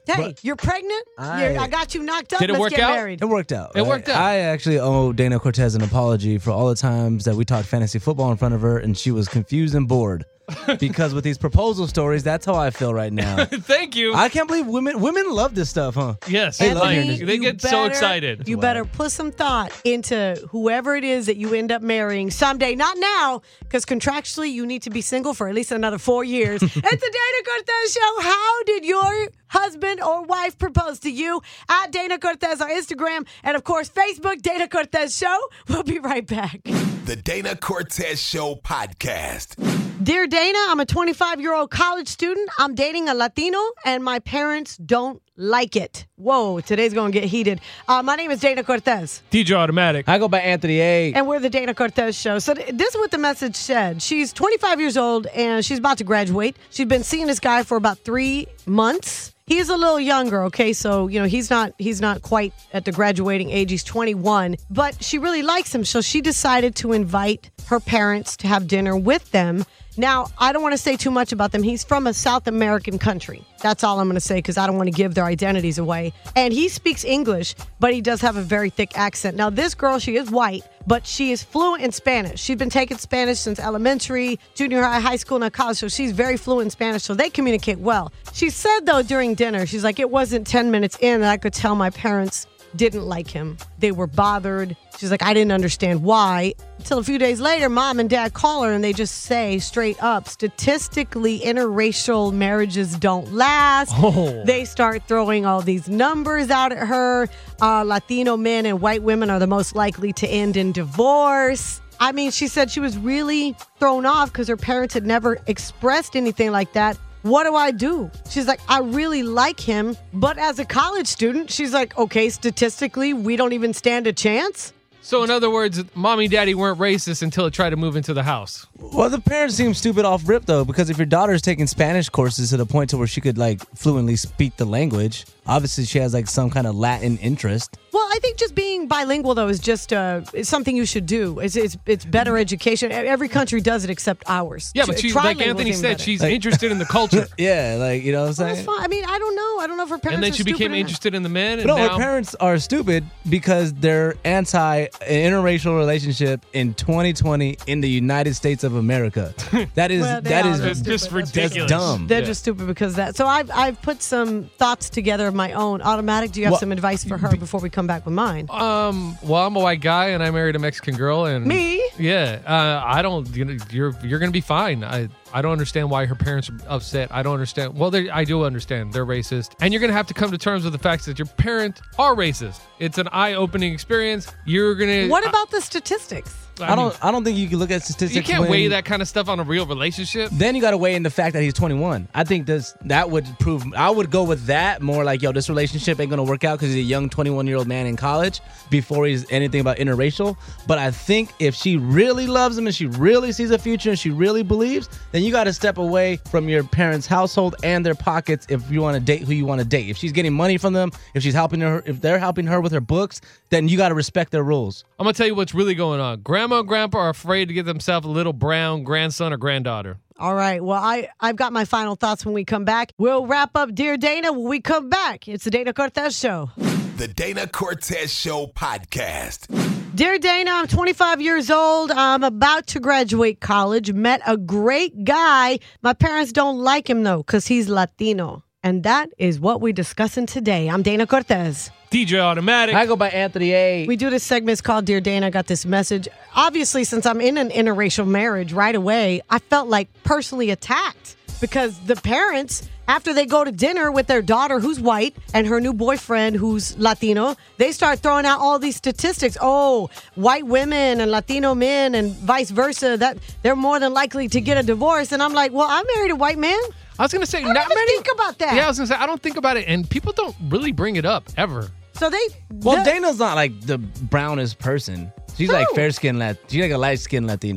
Hey, But you're pregnant? I- You're- I got you knocked up. Did it Let's work get out? married. It worked out. It worked I- out. I actually owe Dana Cortez an apology for all the times that we talked fantasy football in front of her and she was confused and bored. Because with these proposal stories, that's how I feel right now. Thank you. I can't believe women women love this stuff, huh? yes, They love like, hearing this. they you get so better- excited. You better put some thought into whoever it is that you end up marrying someday. Not now, because contractually you need to be single for at least another four years. It's the Dana Cortez Show. How did your husband or wife propose to you? At Dana Cortez on Instagram and, of course, Facebook, Dana Cortez Show. We'll be right back. The Dana Cortez Show podcast. Dear Dana, I'm a twenty-five-year-old college student. I'm dating a Latino, and my parents don't like it. Whoa, today's going to get heated. Uh, my name is Dana Cortez. D J Automatic. I go by Anthony A. And we're the Dana Cortez Show. So th- this is what the message said. She's twenty-five years old, and she's about to graduate. She's been seeing this guy for about three months. He's a little younger, okay? So, you know, he's not he's not quite at the graduating age. He's twenty-one. But she really likes him, so she decided to invite her parents to have dinner with them. Now, I don't want to say too much about them. He's from a South American country. That's all I'm going to say because I don't want to give their identities away. And he speaks English, but he does have a very thick accent. Now, this girl, she is white, but she is fluent in Spanish. She's been taking Spanish since elementary, junior high, high school, and college, so she's very fluent in Spanish, so they communicate well. She said, though, during dinner, she's like, it wasn't ten minutes in that I could tell my parents didn't like him. They were bothered. She's like, I didn't understand why. Until a few days later, mom and dad call her and they just say straight up, statistically, interracial marriages don't last. Oh. They start throwing all these numbers out at her. Uh, Latino men and white women are the most likely to end in divorce. I mean, she said she was really thrown off because her parents had never expressed anything like that. What do I do? She's like, I really like him, but as a college student, she's like, okay, statistically, we don't even stand a chance. So, in other words, mommy and daddy weren't racist until it tried to move into the house. Well, the parents seem stupid off rip, though, because if your daughter's taking Spanish courses to the point to where she could, like, fluently speak the language, obviously she has, like, some kind of Latin interest. Well, I think just being bilingual, though, is just uh, it's something you should do. It's, it's it's better education. Every country does it except ours. Yeah, but she, like Trilingual is Anthony even said, better. she's interested in the culture. Yeah, like, you know what I'm Well, saying? that's fine. I mean, I don't know. I don't know if her parents And then are she stupid became or not. interested in the men. And No, now, her parents are stupid because they're anti interracial relationship in twenty twenty in the United States of America. That is Well, they that are. is They're it's just stupid. That's ridiculous. That's dumb. They're Yeah. just stupid because of that. So I've I've put some thoughts together of my own. Automatic, do you have Well, some advice for her before we come back with mine? Um, well, I'm a white guy and I married a Mexican girl, and Me? Yeah, uh, I don't. You know, you're you're gonna be fine. I I don't understand why her parents are upset. I don't understand. Well, they, I do understand they're racist, and you're gonna have to come to terms with the fact that your parents are racist. It's an eye-opening experience. You're gonna. What about the statistics? I don't I don't think you can look at statistics. You can't when- weigh that kind of stuff on a real relationship. Then you got to weigh in the fact that he's twenty-one. I think this that would prove. I would go with that more like, yo, this relationship ain't gonna work out because he's a young twenty-one-year-old man in college before he's anything about interracial. But I think if she really loves him and she really sees a future and she really believes, then you got to step away from your parents' household and their pockets if you want to date who you want to date. If she's getting money from them, if she's helping her, if they're helping her with her books, then you got to respect their rules. I'm gonna tell you what's really going on. Grandma and grandpa are afraid to get themselves a little brown grandson or granddaughter. All right. Well, I, I've got my final thoughts when we come back. We'll wrap up Dear Dana when we come back. It's the Dana Cortez Show. The Dana Cortez Show podcast. Dear Dana, I'm twenty-five years old. I'm about to graduate college. Met a great guy. My parents don't like him, though, because he's Latino. And that is what we're discussing today. I'm Dana Cortez. D J Automatic. I go by Anthony A. We do this segment. It's called Dear Dana. I got this message. Obviously, since I'm in an interracial marriage right away, I felt like personally attacked because the parents, after they go to dinner with their daughter who's white and her new boyfriend who's Latino, they start throwing out all these statistics. Oh, white women and Latino men and vice versa, that they're more than likely to get a divorce. And I'm like, well, I married a white man. I was gonna say, I don't not even many. think about that. Yeah, I was gonna say I don't think about it, and people don't really bring it up ever. So they... Well, the- Dana's not like the brownest person. She's Who? like fair skinned Lat. She's like a light skinned Latina. I'm, a,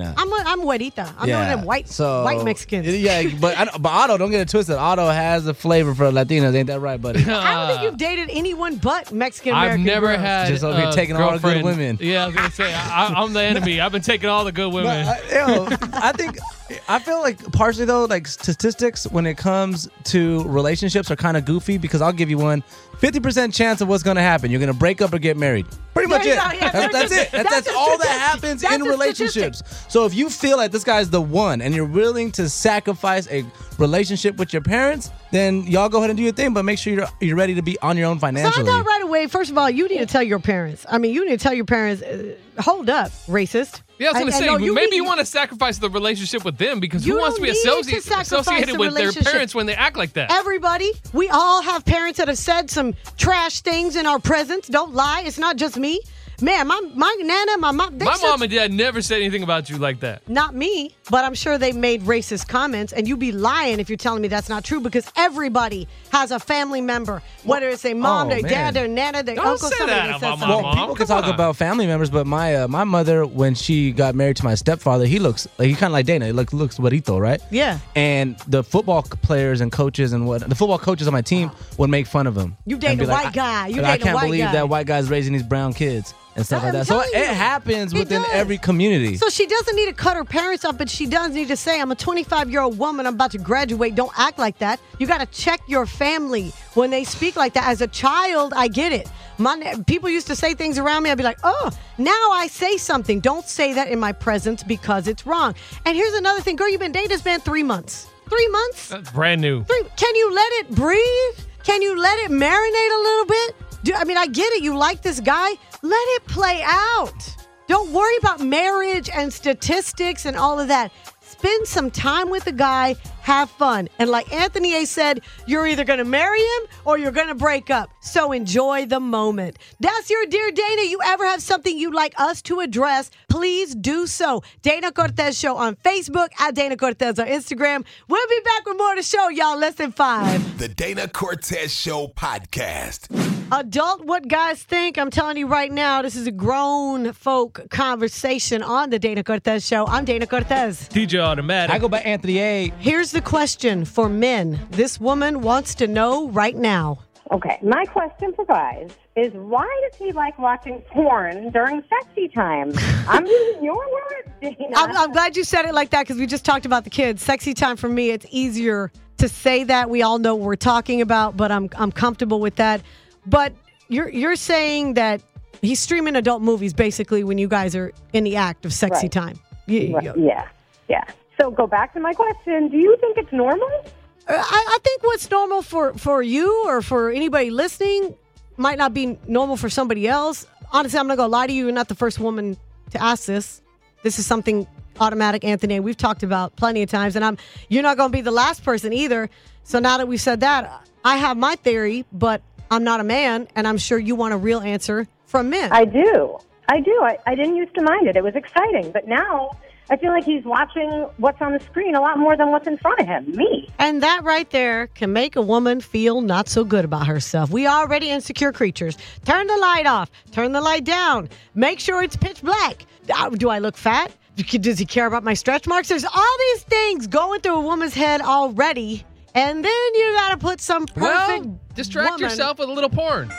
I'm güerita. I'm Yeah, one of them white, so- white Mexicans. Yeah, but I, but Otto, don't get it twisted. Otto has a flavor for Latinos. Ain't that right, buddy? I don't think you've dated anyone but Mexican I've American never girls. had Just over here a taking all the good girlfriend- women. Yeah, I was gonna say I, I'm the enemy. I've been taking all the good women. I, yo, I think I feel like partially though, like statistics when it comes to relationships are kind of goofy because I'll give you one. fifty percent chance of what's going to happen. You're going to break up or get married. Pretty much Yeah, it. yeah, yeah, that's, that's it. That's, that's that's a all that statistic. happens That's in a relationships. So if you feel like this guy's the one and you're willing to sacrifice a relationship with your parents, then y'all go ahead and do your thing, but make sure you're, you're ready to be on your own So I financially. thought right away, first of all, you need to tell your parents. I mean, you need to tell your parents, uh, hold up, racist. Yeah, I was I- gonna I say know maybe need- you want to sacrifice the relationship with them because You who wants to don't be need associ- to sacrifice associated the with their relationship. parents when they act like that? Everybody, we all have parents that have said some trash things in our presence. Don't lie. It's not just me. Man, my my nana, my mom. they My said- mom and dad never said anything about you like that. Not me, but I'm sure they made racist comments, and you'd be lying if you're telling me that's not true because everybody has a family member, whether it's their mom, Oh, their man. dad, their nana, their Don't uncle, say somebody that that about says my something. Well, mom. people can Come talk on. about family members, but my uh, my mother, when she got married to my stepfather, he looks like he kind of like Dana. He looks looks güerito, right? Yeah. And the football players and coaches and what the football coaches on my team would make fun of him. You And dating be a like, white guy. You I, I dating a can't white believe guy. that white guy's raising these brown kids and stuff I'm like that. So telling it you. happens It within does. every community. So she doesn't need to cut her parents up, but she does need to say, I'm a twenty-five-year-old woman. I'm about to graduate. Don't act like that. You got to check your family when they speak like that. As a child, I get it. My people used to say things around me. I'd be like, oh, now I say something. Don't say that in my presence because it's wrong. And here's another thing. Girl, you've been dating this man three months. Three months? That's brand new. Three. Can you let it breathe? Can you let it marinate a little bit? Do, I mean, I get it. You like this guy. Let it play out. Don't worry about marriage and statistics and all of that. Spend some time with the guy. Have fun. And like Anthony A. said, you're either going to marry him or you're going to break up. So enjoy the moment. That's your Dear Dana. You ever have something you'd like us to address, please do so. Dana Cortez Show on Facebook, at Dana Cortez on Instagram. We'll be back with more to show y'all. Less than five. The Dana Cortez Show podcast. Adult what guys think. I'm telling you right now, this is a grown folk conversation on the Dana Cortez Show. I'm Dana Cortez. D J Automatic. I go by Anthony A. Here's the question for men. This woman wants to know right now. Okay, my question for guys is why does he like watching porn during sexy time? I'm using your words, Dana. I'm, I'm glad you said it like that because we just talked about the kids. Sexy time for me, it's easier to say that. We all know what we're talking about, but I'm I'm comfortable with that. But you're you're saying that he's streaming adult movies basically when you guys are in the act of sexy Right. time. You- Right, you- yeah, yeah. So go back to my question. Do you think it's normal? I, I think what's normal for, for you or for anybody listening might not be normal for somebody else. Honestly, I'm not going to lie to you. You're not the first woman to ask this. This is something Automatic Anthony we've talked about plenty of times, and I'm you're not going to be the last person either. So now that we've said that, I have my theory, but I'm not a man, and I'm sure you want a real answer from men. I do. I do. I, I didn't used to mind it. It was exciting. But now I feel like he's watching what's on the screen a lot more than what's in front of him, me. And that right there can make a woman feel not so good about herself. We already insecure creatures. Turn the light off. Turn the light down. Make sure it's pitch black. Uh, Do I look fat? Does he care about my stretch marks? There's all these things going through a woman's head already. And then you got to put some perfect Well, distract woman- yourself with a little porn.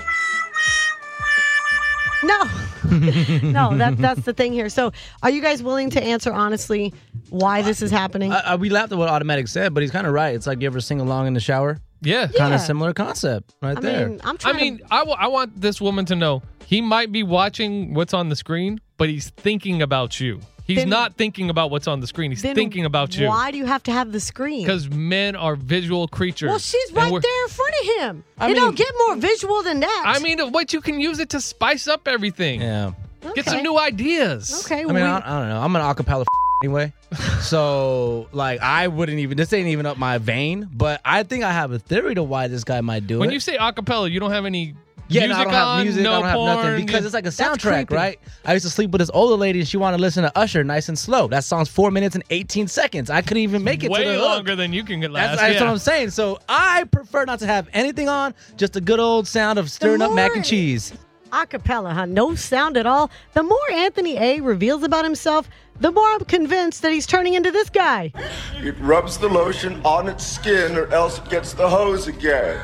No. no, that, that's the thing here. So are you guys willing to answer honestly why this is happening? Uh, uh, we laughed at what Automatic said, but he's kind of right. It's like you ever sing along in the shower. Yeah. Kind Yeah. of similar concept right I there. mean, I'm I trying mean, to... I, w- I want this woman to know he might be watching what's on the screen, but he's thinking about you. He's Then- not thinking about what's on the screen. He's then thinking about you. Why do you have to have the screen? Because men are visual creatures. Well, she's And right we're- there in front of him. I it mean- don't get more visual than that. I mean, what you can use it to spice up everything. Yeah. Get Okay. some new ideas. Okay, I mean, we- I, I don't know. I'm an acapella anyway. So, like, I wouldn't even, this ain't even up my vein, but I think I have a theory to why this guy might do When it. you say acapella, you don't have any yeah, music no, I don't have on, music, no I don't have porn. nothing because it's like a That's soundtrack, creepy. right? I used to sleep with this older lady and she wanted to listen to Usher nice and slow. That song's four minutes and eighteen seconds. I couldn't even make it way to the hook. longer than you can get last. That's, that's yeah. what I'm saying. So I prefer not to have anything on, just a good old sound of stirring up mac more- and cheese. Acapella, huh? No sound at all. The more Anthony A. reveals about himself, the more I'm convinced that he's turning into this guy. It rubs the lotion on its skin or else it gets the hose again.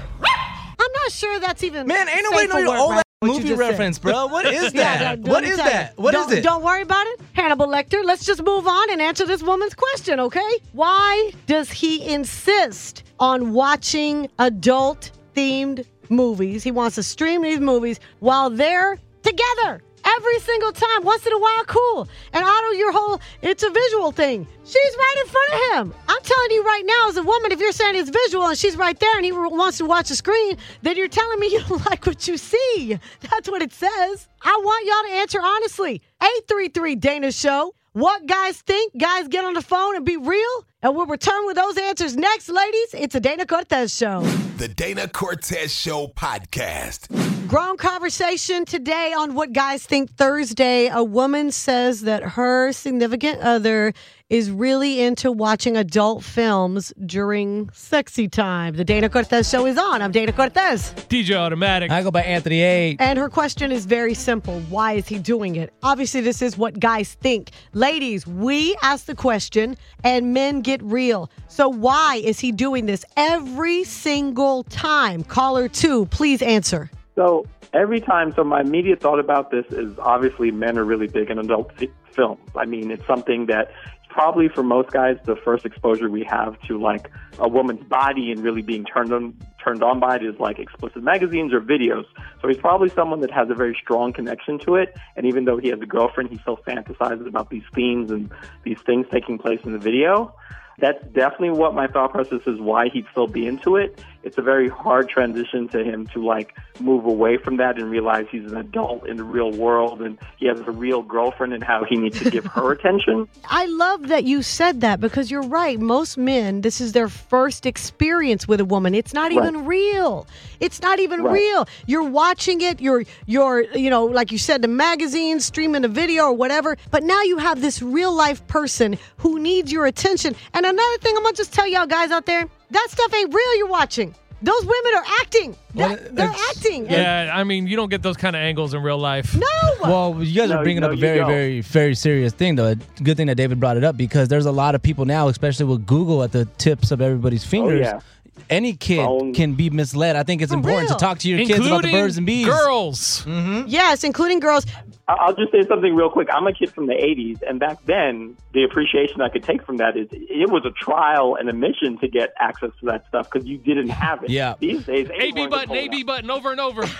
I'm not sure that's even. Man, ain't nobody safe know for your work, old right? What you movie just said. reference, bro. What is Yeah, that? let What me is tell you. that? What is Don't- it? Don't worry about it. Hannibal Lecter, let's just move on and answer this woman's question, okay? Why does he insist on watching adult-themed movies? He wants to stream these movies while they're together. Every single time, once in a while, cool. And Otto, your whole, it's a visual thing. She's right in front of him. I'm telling you right now, as a woman, if you're saying it's visual and she's right there and he wants to watch the screen, then you're telling me you don't like what you see. That's what it says. I want y'all to answer honestly. eight three three Dana Show. What guys think? Guys, get on the phone and be real. And we'll return with those answers next, ladies. It's a Dana Cortez Show. The Dana Cortez Show podcast. Grown conversation today on What Guys Think Thursday. A woman says that her significant other is really into watching adult films during sexy time. The Dana Cortez Show is on. I'm Dana Cortez. D J Automatic. I go by Anthony A. And her question is very simple. Why is he doing it? Obviously, this is what guys think. Ladies, we ask the question and men get real. So why is he doing this every single time? Caller two, please answer. So every time, so my immediate thought about this is obviously men are really big in adult f- films. I mean, it's something that probably for most guys, the first exposure we have to like a woman's body and really being turned on turned on by it is like explicit magazines or videos. So he's probably someone that has a very strong connection to it. And even though he has a girlfriend, he still fantasizes about these themes and these things taking place in the video. That's definitely what my thought process is, why he'd still be into it. It's a very hard transition to him to like move away from that and realize he's an adult in the real world and he has a real girlfriend and how he needs to give her attention. I love that you said that because you're right. Most men, this is their first experience with a woman. It's not even Right. real. It's not even Right. real. You're watching it. You're, you're, you know, like you said, the magazine, streaming the video or whatever. But now you have this real life person who needs your attention. And another thing I'm going to just tell y'all guys out there, that stuff ain't real you're watching. Those women are acting. That, they're acting. And- Yeah, I mean, you don't get those kind of angles in real life. No. Well, you guys No, are bringing no, up a you very, don't. very, very serious thing, though. Good thing that David brought it up because there's a lot of people now, especially with Google at the tips of everybody's fingers. yeah. Any kid Phone. can be misled. I think it's For important real. to talk to your kids about the Including birds and bees. girls. Yes, including girls. I- I'll just say something real quick. I'm a kid from the eighties, and back then, the appreciation I could take from that is it was a trial and a mission to get access to that stuff because you didn't have it. Yeah. These days, A B anyone can button, pull A it B out. button, over and over.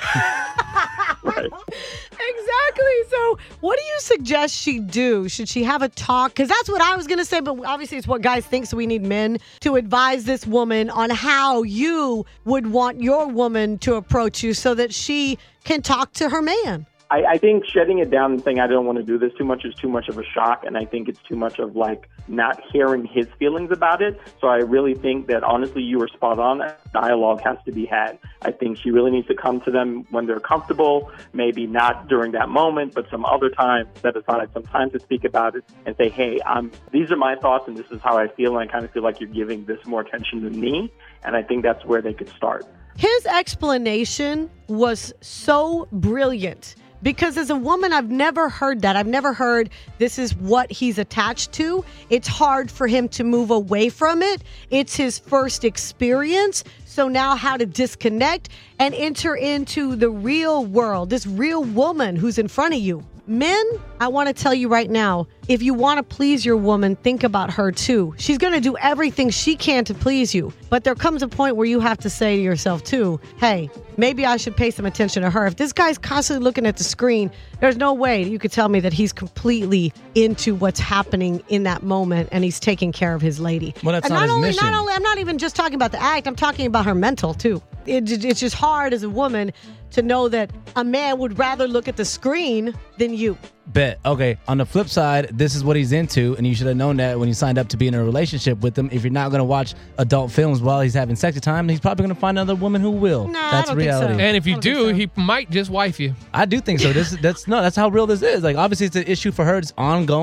Right. Exactly. So, what do you suggest she do? Should she have a talk? Because that's what I was going to say, but obviously it's what guys think, so we need men to advise this woman on how you would want your woman to approach you so that she can talk to her man. I, I think shutting it down and saying I don't want to do this too much is too much of a shock, and I think it's too much of like not hearing his feelings about it. So I really think that honestly you were spot on. Dialogue has to be had. I think she really needs to come to them when they're comfortable, maybe not during that moment, but some other time, set aside some time to speak about it and say, hey, I'm, these are my thoughts and this is how I feel, and I kind of feel like you're giving this more attention than me, and I think that's where they could start. His explanation was so brilliant. Because as a woman, I've never heard that. I've never heard this is what he's attached to. It's hard for him to move away from it. It's his first experience. So now how to disconnect and enter into the real world, this real woman who's in front of you. Men, I want to tell you right now, if you want to please your woman, think about her too. She's going to do everything she can to please you. But there comes a point where you have to say to yourself too, hey, maybe I should pay some attention to her. If this guy's constantly looking at the screen, there's no way you could tell me that he's completely into what's happening in that moment and he's taking care of his lady. Well, that's and not not his only, mission. Not only, I'm not even just talking about the act. I'm talking about her mental too. It, it's just hard as a woman to know that a man would rather look at the screen than you. Bet. Okay. On the flip side, this is what he's into, and you should have known that when you signed up to be in a relationship with him. If you're not going to watch adult films while he's having sexy time, he's probably going to find another woman who will. Nah, I that's don't think reality. so. And if you I don't do, think he might just wife you. I do think so. This that's no, that's how real this is. Like obviously it's an issue for her. It's ongoing,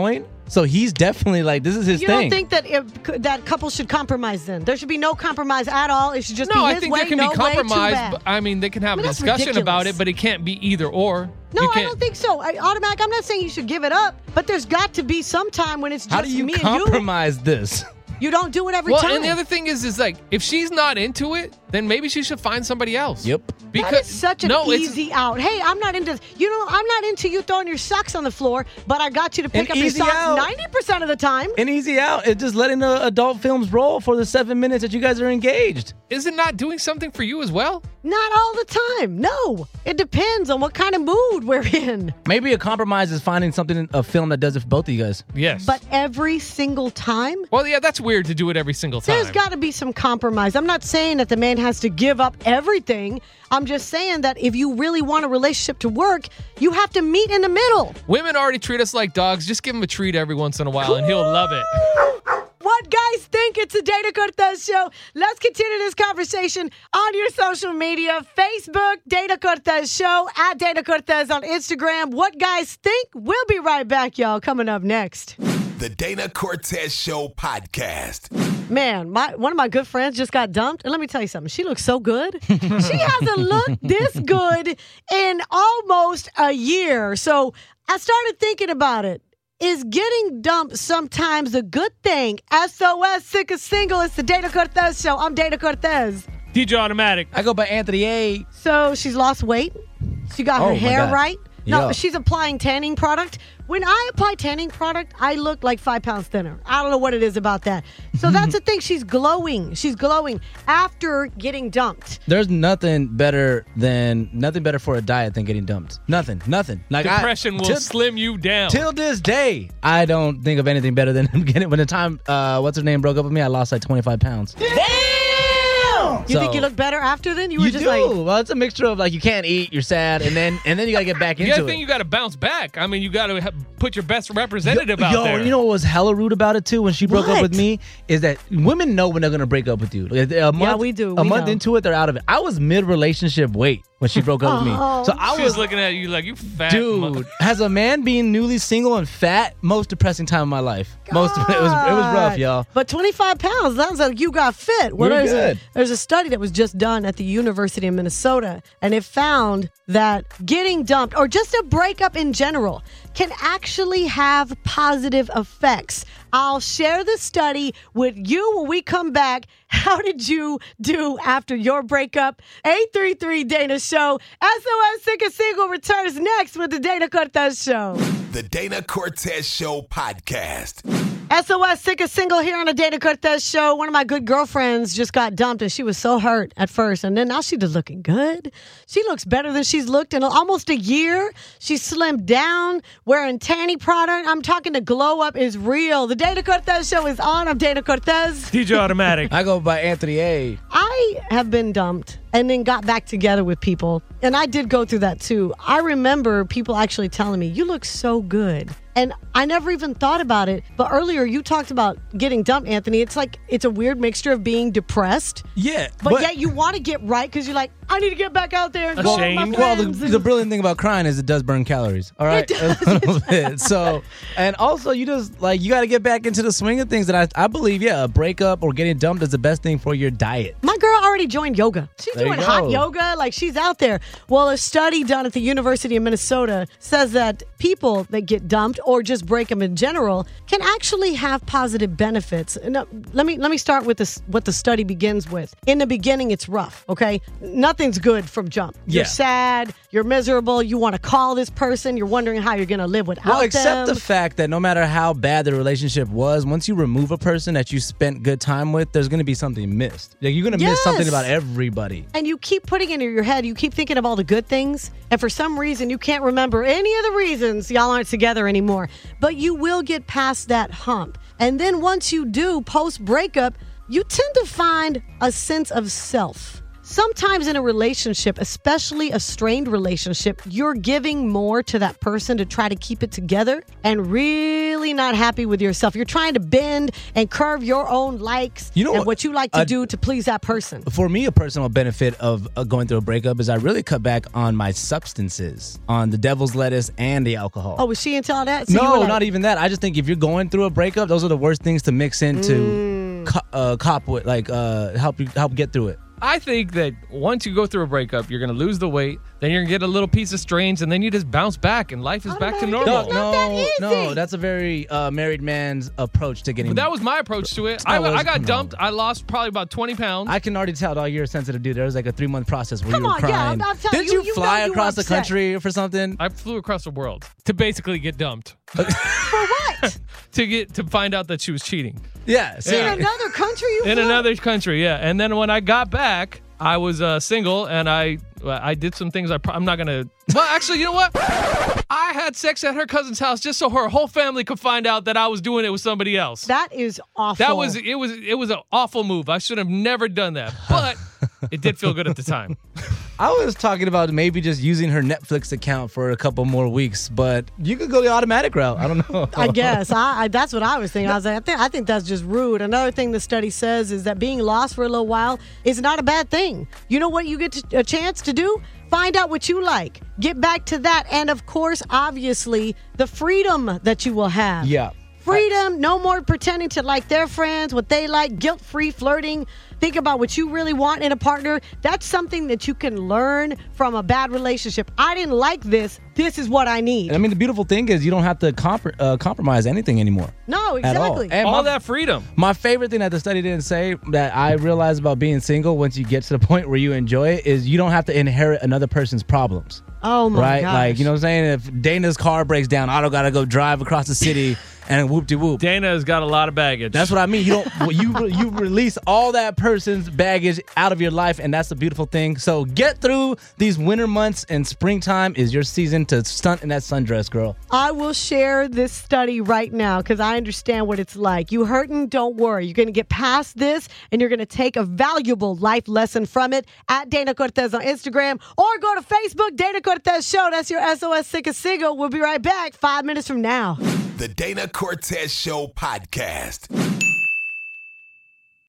So he's definitely like, this is his You thing. don't think that it, that couple should compromise then? There should be no compromise at all. It should just No, be I his think way, there can no be compromise. way, too bad. But, I mean, they can have I mean, a that's discussion about ridiculous. it, but it can't be either or. No, You I can't- don't think so. I, automatic. I'm not saying you should give it up, but there's got to be some time when it's just How do you me and you. compromise this? You don't do it every well, time. and the other thing is, is like, if she's not into it, then maybe she should find somebody else. Yep. Because that is such an no, it's- easy out. Hey, I'm not into you know I'm not into you throwing your socks on the floor, but I got you to pick An up your easy socks out. ninety percent of the time. An easy out is just letting the adult films roll for the seven minutes that you guys are engaged. Is it not doing something for you as well? Not all the time. No, it depends on what kind of mood we're in. Maybe a compromise is finding something, a film that does it for both of you guys. Yes. But every single time, well, yeah, that's weird to do it every single time. there's got to be some compromise. I'm not saying that the man has to give up everything. I'm just saying that if you really want a relationship to work, you have to meet in the middle. Women already treat us like dogs. Just give him a treat every once in a while, and he'll love it. What guys think? It's a Dana Cortez show. Let's continue this conversation on your social media. Facebook, Dana Cortez show, at Dana Cortez on Instagram. What guys think? We'll be right back, y'all. Coming up next. The Dana Cortez Show podcast. Man, my one of my good friends just got dumped. And let me tell you something. She looks so good. She hasn't looked this good in almost a year. So I started thinking about it. Is getting dumped sometimes a good thing? S O S, sick or single. It's the Dana Cortez show. I'm Dana Cortez. D J Automatic. I go by Anthony A. So she's lost weight. She got her Oh, my hair God. right. No, Yeah. she's applying tanning product. When I apply tanning product, I look like five pounds thinner. I don't know what it is about that. So that's the thing. She's glowing. She's glowing after getting dumped. There's nothing better than nothing better for a diet than getting dumped. Nothing, nothing. Like I- Depression will till- slim you down. Till this day, I don't think of anything better than getting. When the time, uh, what's her name broke up with me, I lost like twenty-five pounds. You So- think you look better after then? You were You just do. like, Well, it's a mixture of like you can't eat, you're sad, and then and then you gotta get back You into gotta it. think you gotta bounce back. I mean, you gotta ha- put your best representative out Yo, there. you know what was hella rude about it too when she broke up What? with me is that women know when they're gonna break up with you. Like, a month, we do. A We month know. into it, they're out of it. I was mid relationship weight when she broke up with me, Oh. so I She was was looking at you like you fat dude. mother- As a man being newly single and fat, most depressing time of my life. Most it was it was rough, God. y'all. But twenty-five pounds, sounds like you got fit. Well, We're there's, good. A, there's a study that was just done at the University of Minnesota, and it found that getting dumped or just a breakup in general can actually have positive effects. I'll share the study with you when we come back. How did you do after your breakup? eight three three Dana Show. S O S Sick and Single returns next with the Dana Cortez Show. The Dana Cortez Show podcast. S O S Sick and Single here on the Dana Cortez Show. One of my good girlfriends just got dumped and she was so hurt at first. And then now she's just looking good. She looks better than she's looked in almost a year. She slimmed down, wearing tanny product. I'm talking the glow up is real. The Dana Cortez Show is on. I'm Dana Cortez. D J Automatic. I go by Anthony A. I have been dumped and then got back together with people. And I did go through that too. I remember people actually telling me, you look so good. And I never even thought about it. But earlier you talked about getting dumped, Anthony. It's like it's a weird mixture of being depressed. Yeah, But, yet you want to get right because you're like, I need to get back out there and go with my Ashamed. Well, the, friends. and- the brilliant thing about crying is it does burn calories. All right, It does. a little bit. So, and also you just like you got to get back into the swing of things. That I, I believe, yeah, a breakup or getting dumped is the best thing for your diet. My girl already joined yoga. She's There you doing hot go. yoga. Like, she's out there. Well, a study done at the University of Minnesota says that people that get dumped or just break them in general can actually have positive benefits. No, let me let me start with this. What the study begins with. In the beginning, it's rough. Okay, nothing's good from jump. You're Yeah. sad. You're miserable. You want to call this person. You're wondering how you're going to live without Well, except them. the fact that no matter how bad the relationship was, once you remove a person that you spent good time with, there's going to be something missed. Like you're going to miss something Yes. about everybody. And you keep putting it in your head, you keep thinking of all the good things, and for some reason you can't remember any of the reasons y'all aren't together anymore. But you will get past that hump. And then once you do, post breakup, you tend to find a sense of self. Sometimes in a relationship, especially a strained relationship, you're giving more to that person to try to keep it together and really not happy with yourself. You're trying to bend and curve your own likes You know and what? what you like to Uh, do to please that person. For me, a personal benefit of uh, going through a breakup is I really cut back on my substances, on the devil's lettuce and the alcohol. Oh, was she into all that? So you no, were like, not even that. I just think if you're going through a breakup, those are the worst things to mix into, Mm. co- uh, cop with, like uh, help you help get through it. I think that once you go through a breakup, you're going to lose the weight, then you're going to get a little piece of strange, and then you just bounce back, and life is back to normal. No, no, no. That's a very uh, married man's approach to getting. But that was my approach to it. I, That was- I got come on. dumped. I lost probably about twenty pounds. I can already tell, dog, you're a sensitive dude. There was like a three month process where Come you were on, yeah, crying. I'm- I'm telling Didn't you, you, you fly know you were across the upset. country for something? I flew across the world to basically get dumped. For what? to get to find out that she was cheating. Yeah, In another country you in flew? another country, yeah. And then when I got back, I was uh, single, and I I did some things. I pro- I'm not gonna. Well, actually, you know what? I had sex at her cousin's house just so her whole family could find out that I was doing it with somebody else. That is awful. That was it. Was it was an awful move. I should have never done that, but it did feel good at the time. I was talking about maybe just using her Netflix account for a couple more weeks, but you could go the automatic route. I don't know. I guess. I, I That's what I was thinking. I was like, I think, I think that's just rude. Another thing the study says is that being lost for a little while is not a bad thing. You know what you get to, a chance to do? Find out what you like. Get back to that. And of course, obviously, the freedom that you will have. Yeah. Freedom, no more pretending to like their friends, what they like, guilt-free flirting. Think about what you really want in a partner. That's something that you can learn from a bad relationship. I didn't like this. This is what I need. And I mean, the beautiful thing is you don't have to compr- uh, compromise anything anymore. No, At all. exactly. And All my- that freedom. My favorite thing that the study didn't say that I realized about being single once you get to the point where you enjoy it is you don't have to inherit another person's problems. Oh my right? gosh. Like, you know what I'm saying? If Dana's car breaks down, Otto got to go drive across the city and whoop de whoop. Dana's got a lot of baggage. That's what I mean. You don't you you release all that person's baggage out of your life, and that's the beautiful thing. So get through these winter months, and springtime is your season to stunt in that sundress, girl. I will share this study right now because I understand what it's like. You hurting? Don't worry. You're going to get past this and you're going to take a valuable life lesson from it at Dana Cortez on Instagram or go to Facebook, Dana Cortez Show. That's your S O S Sick of Single. We'll be right back five minutes from now. The Dana Cortez Show podcast.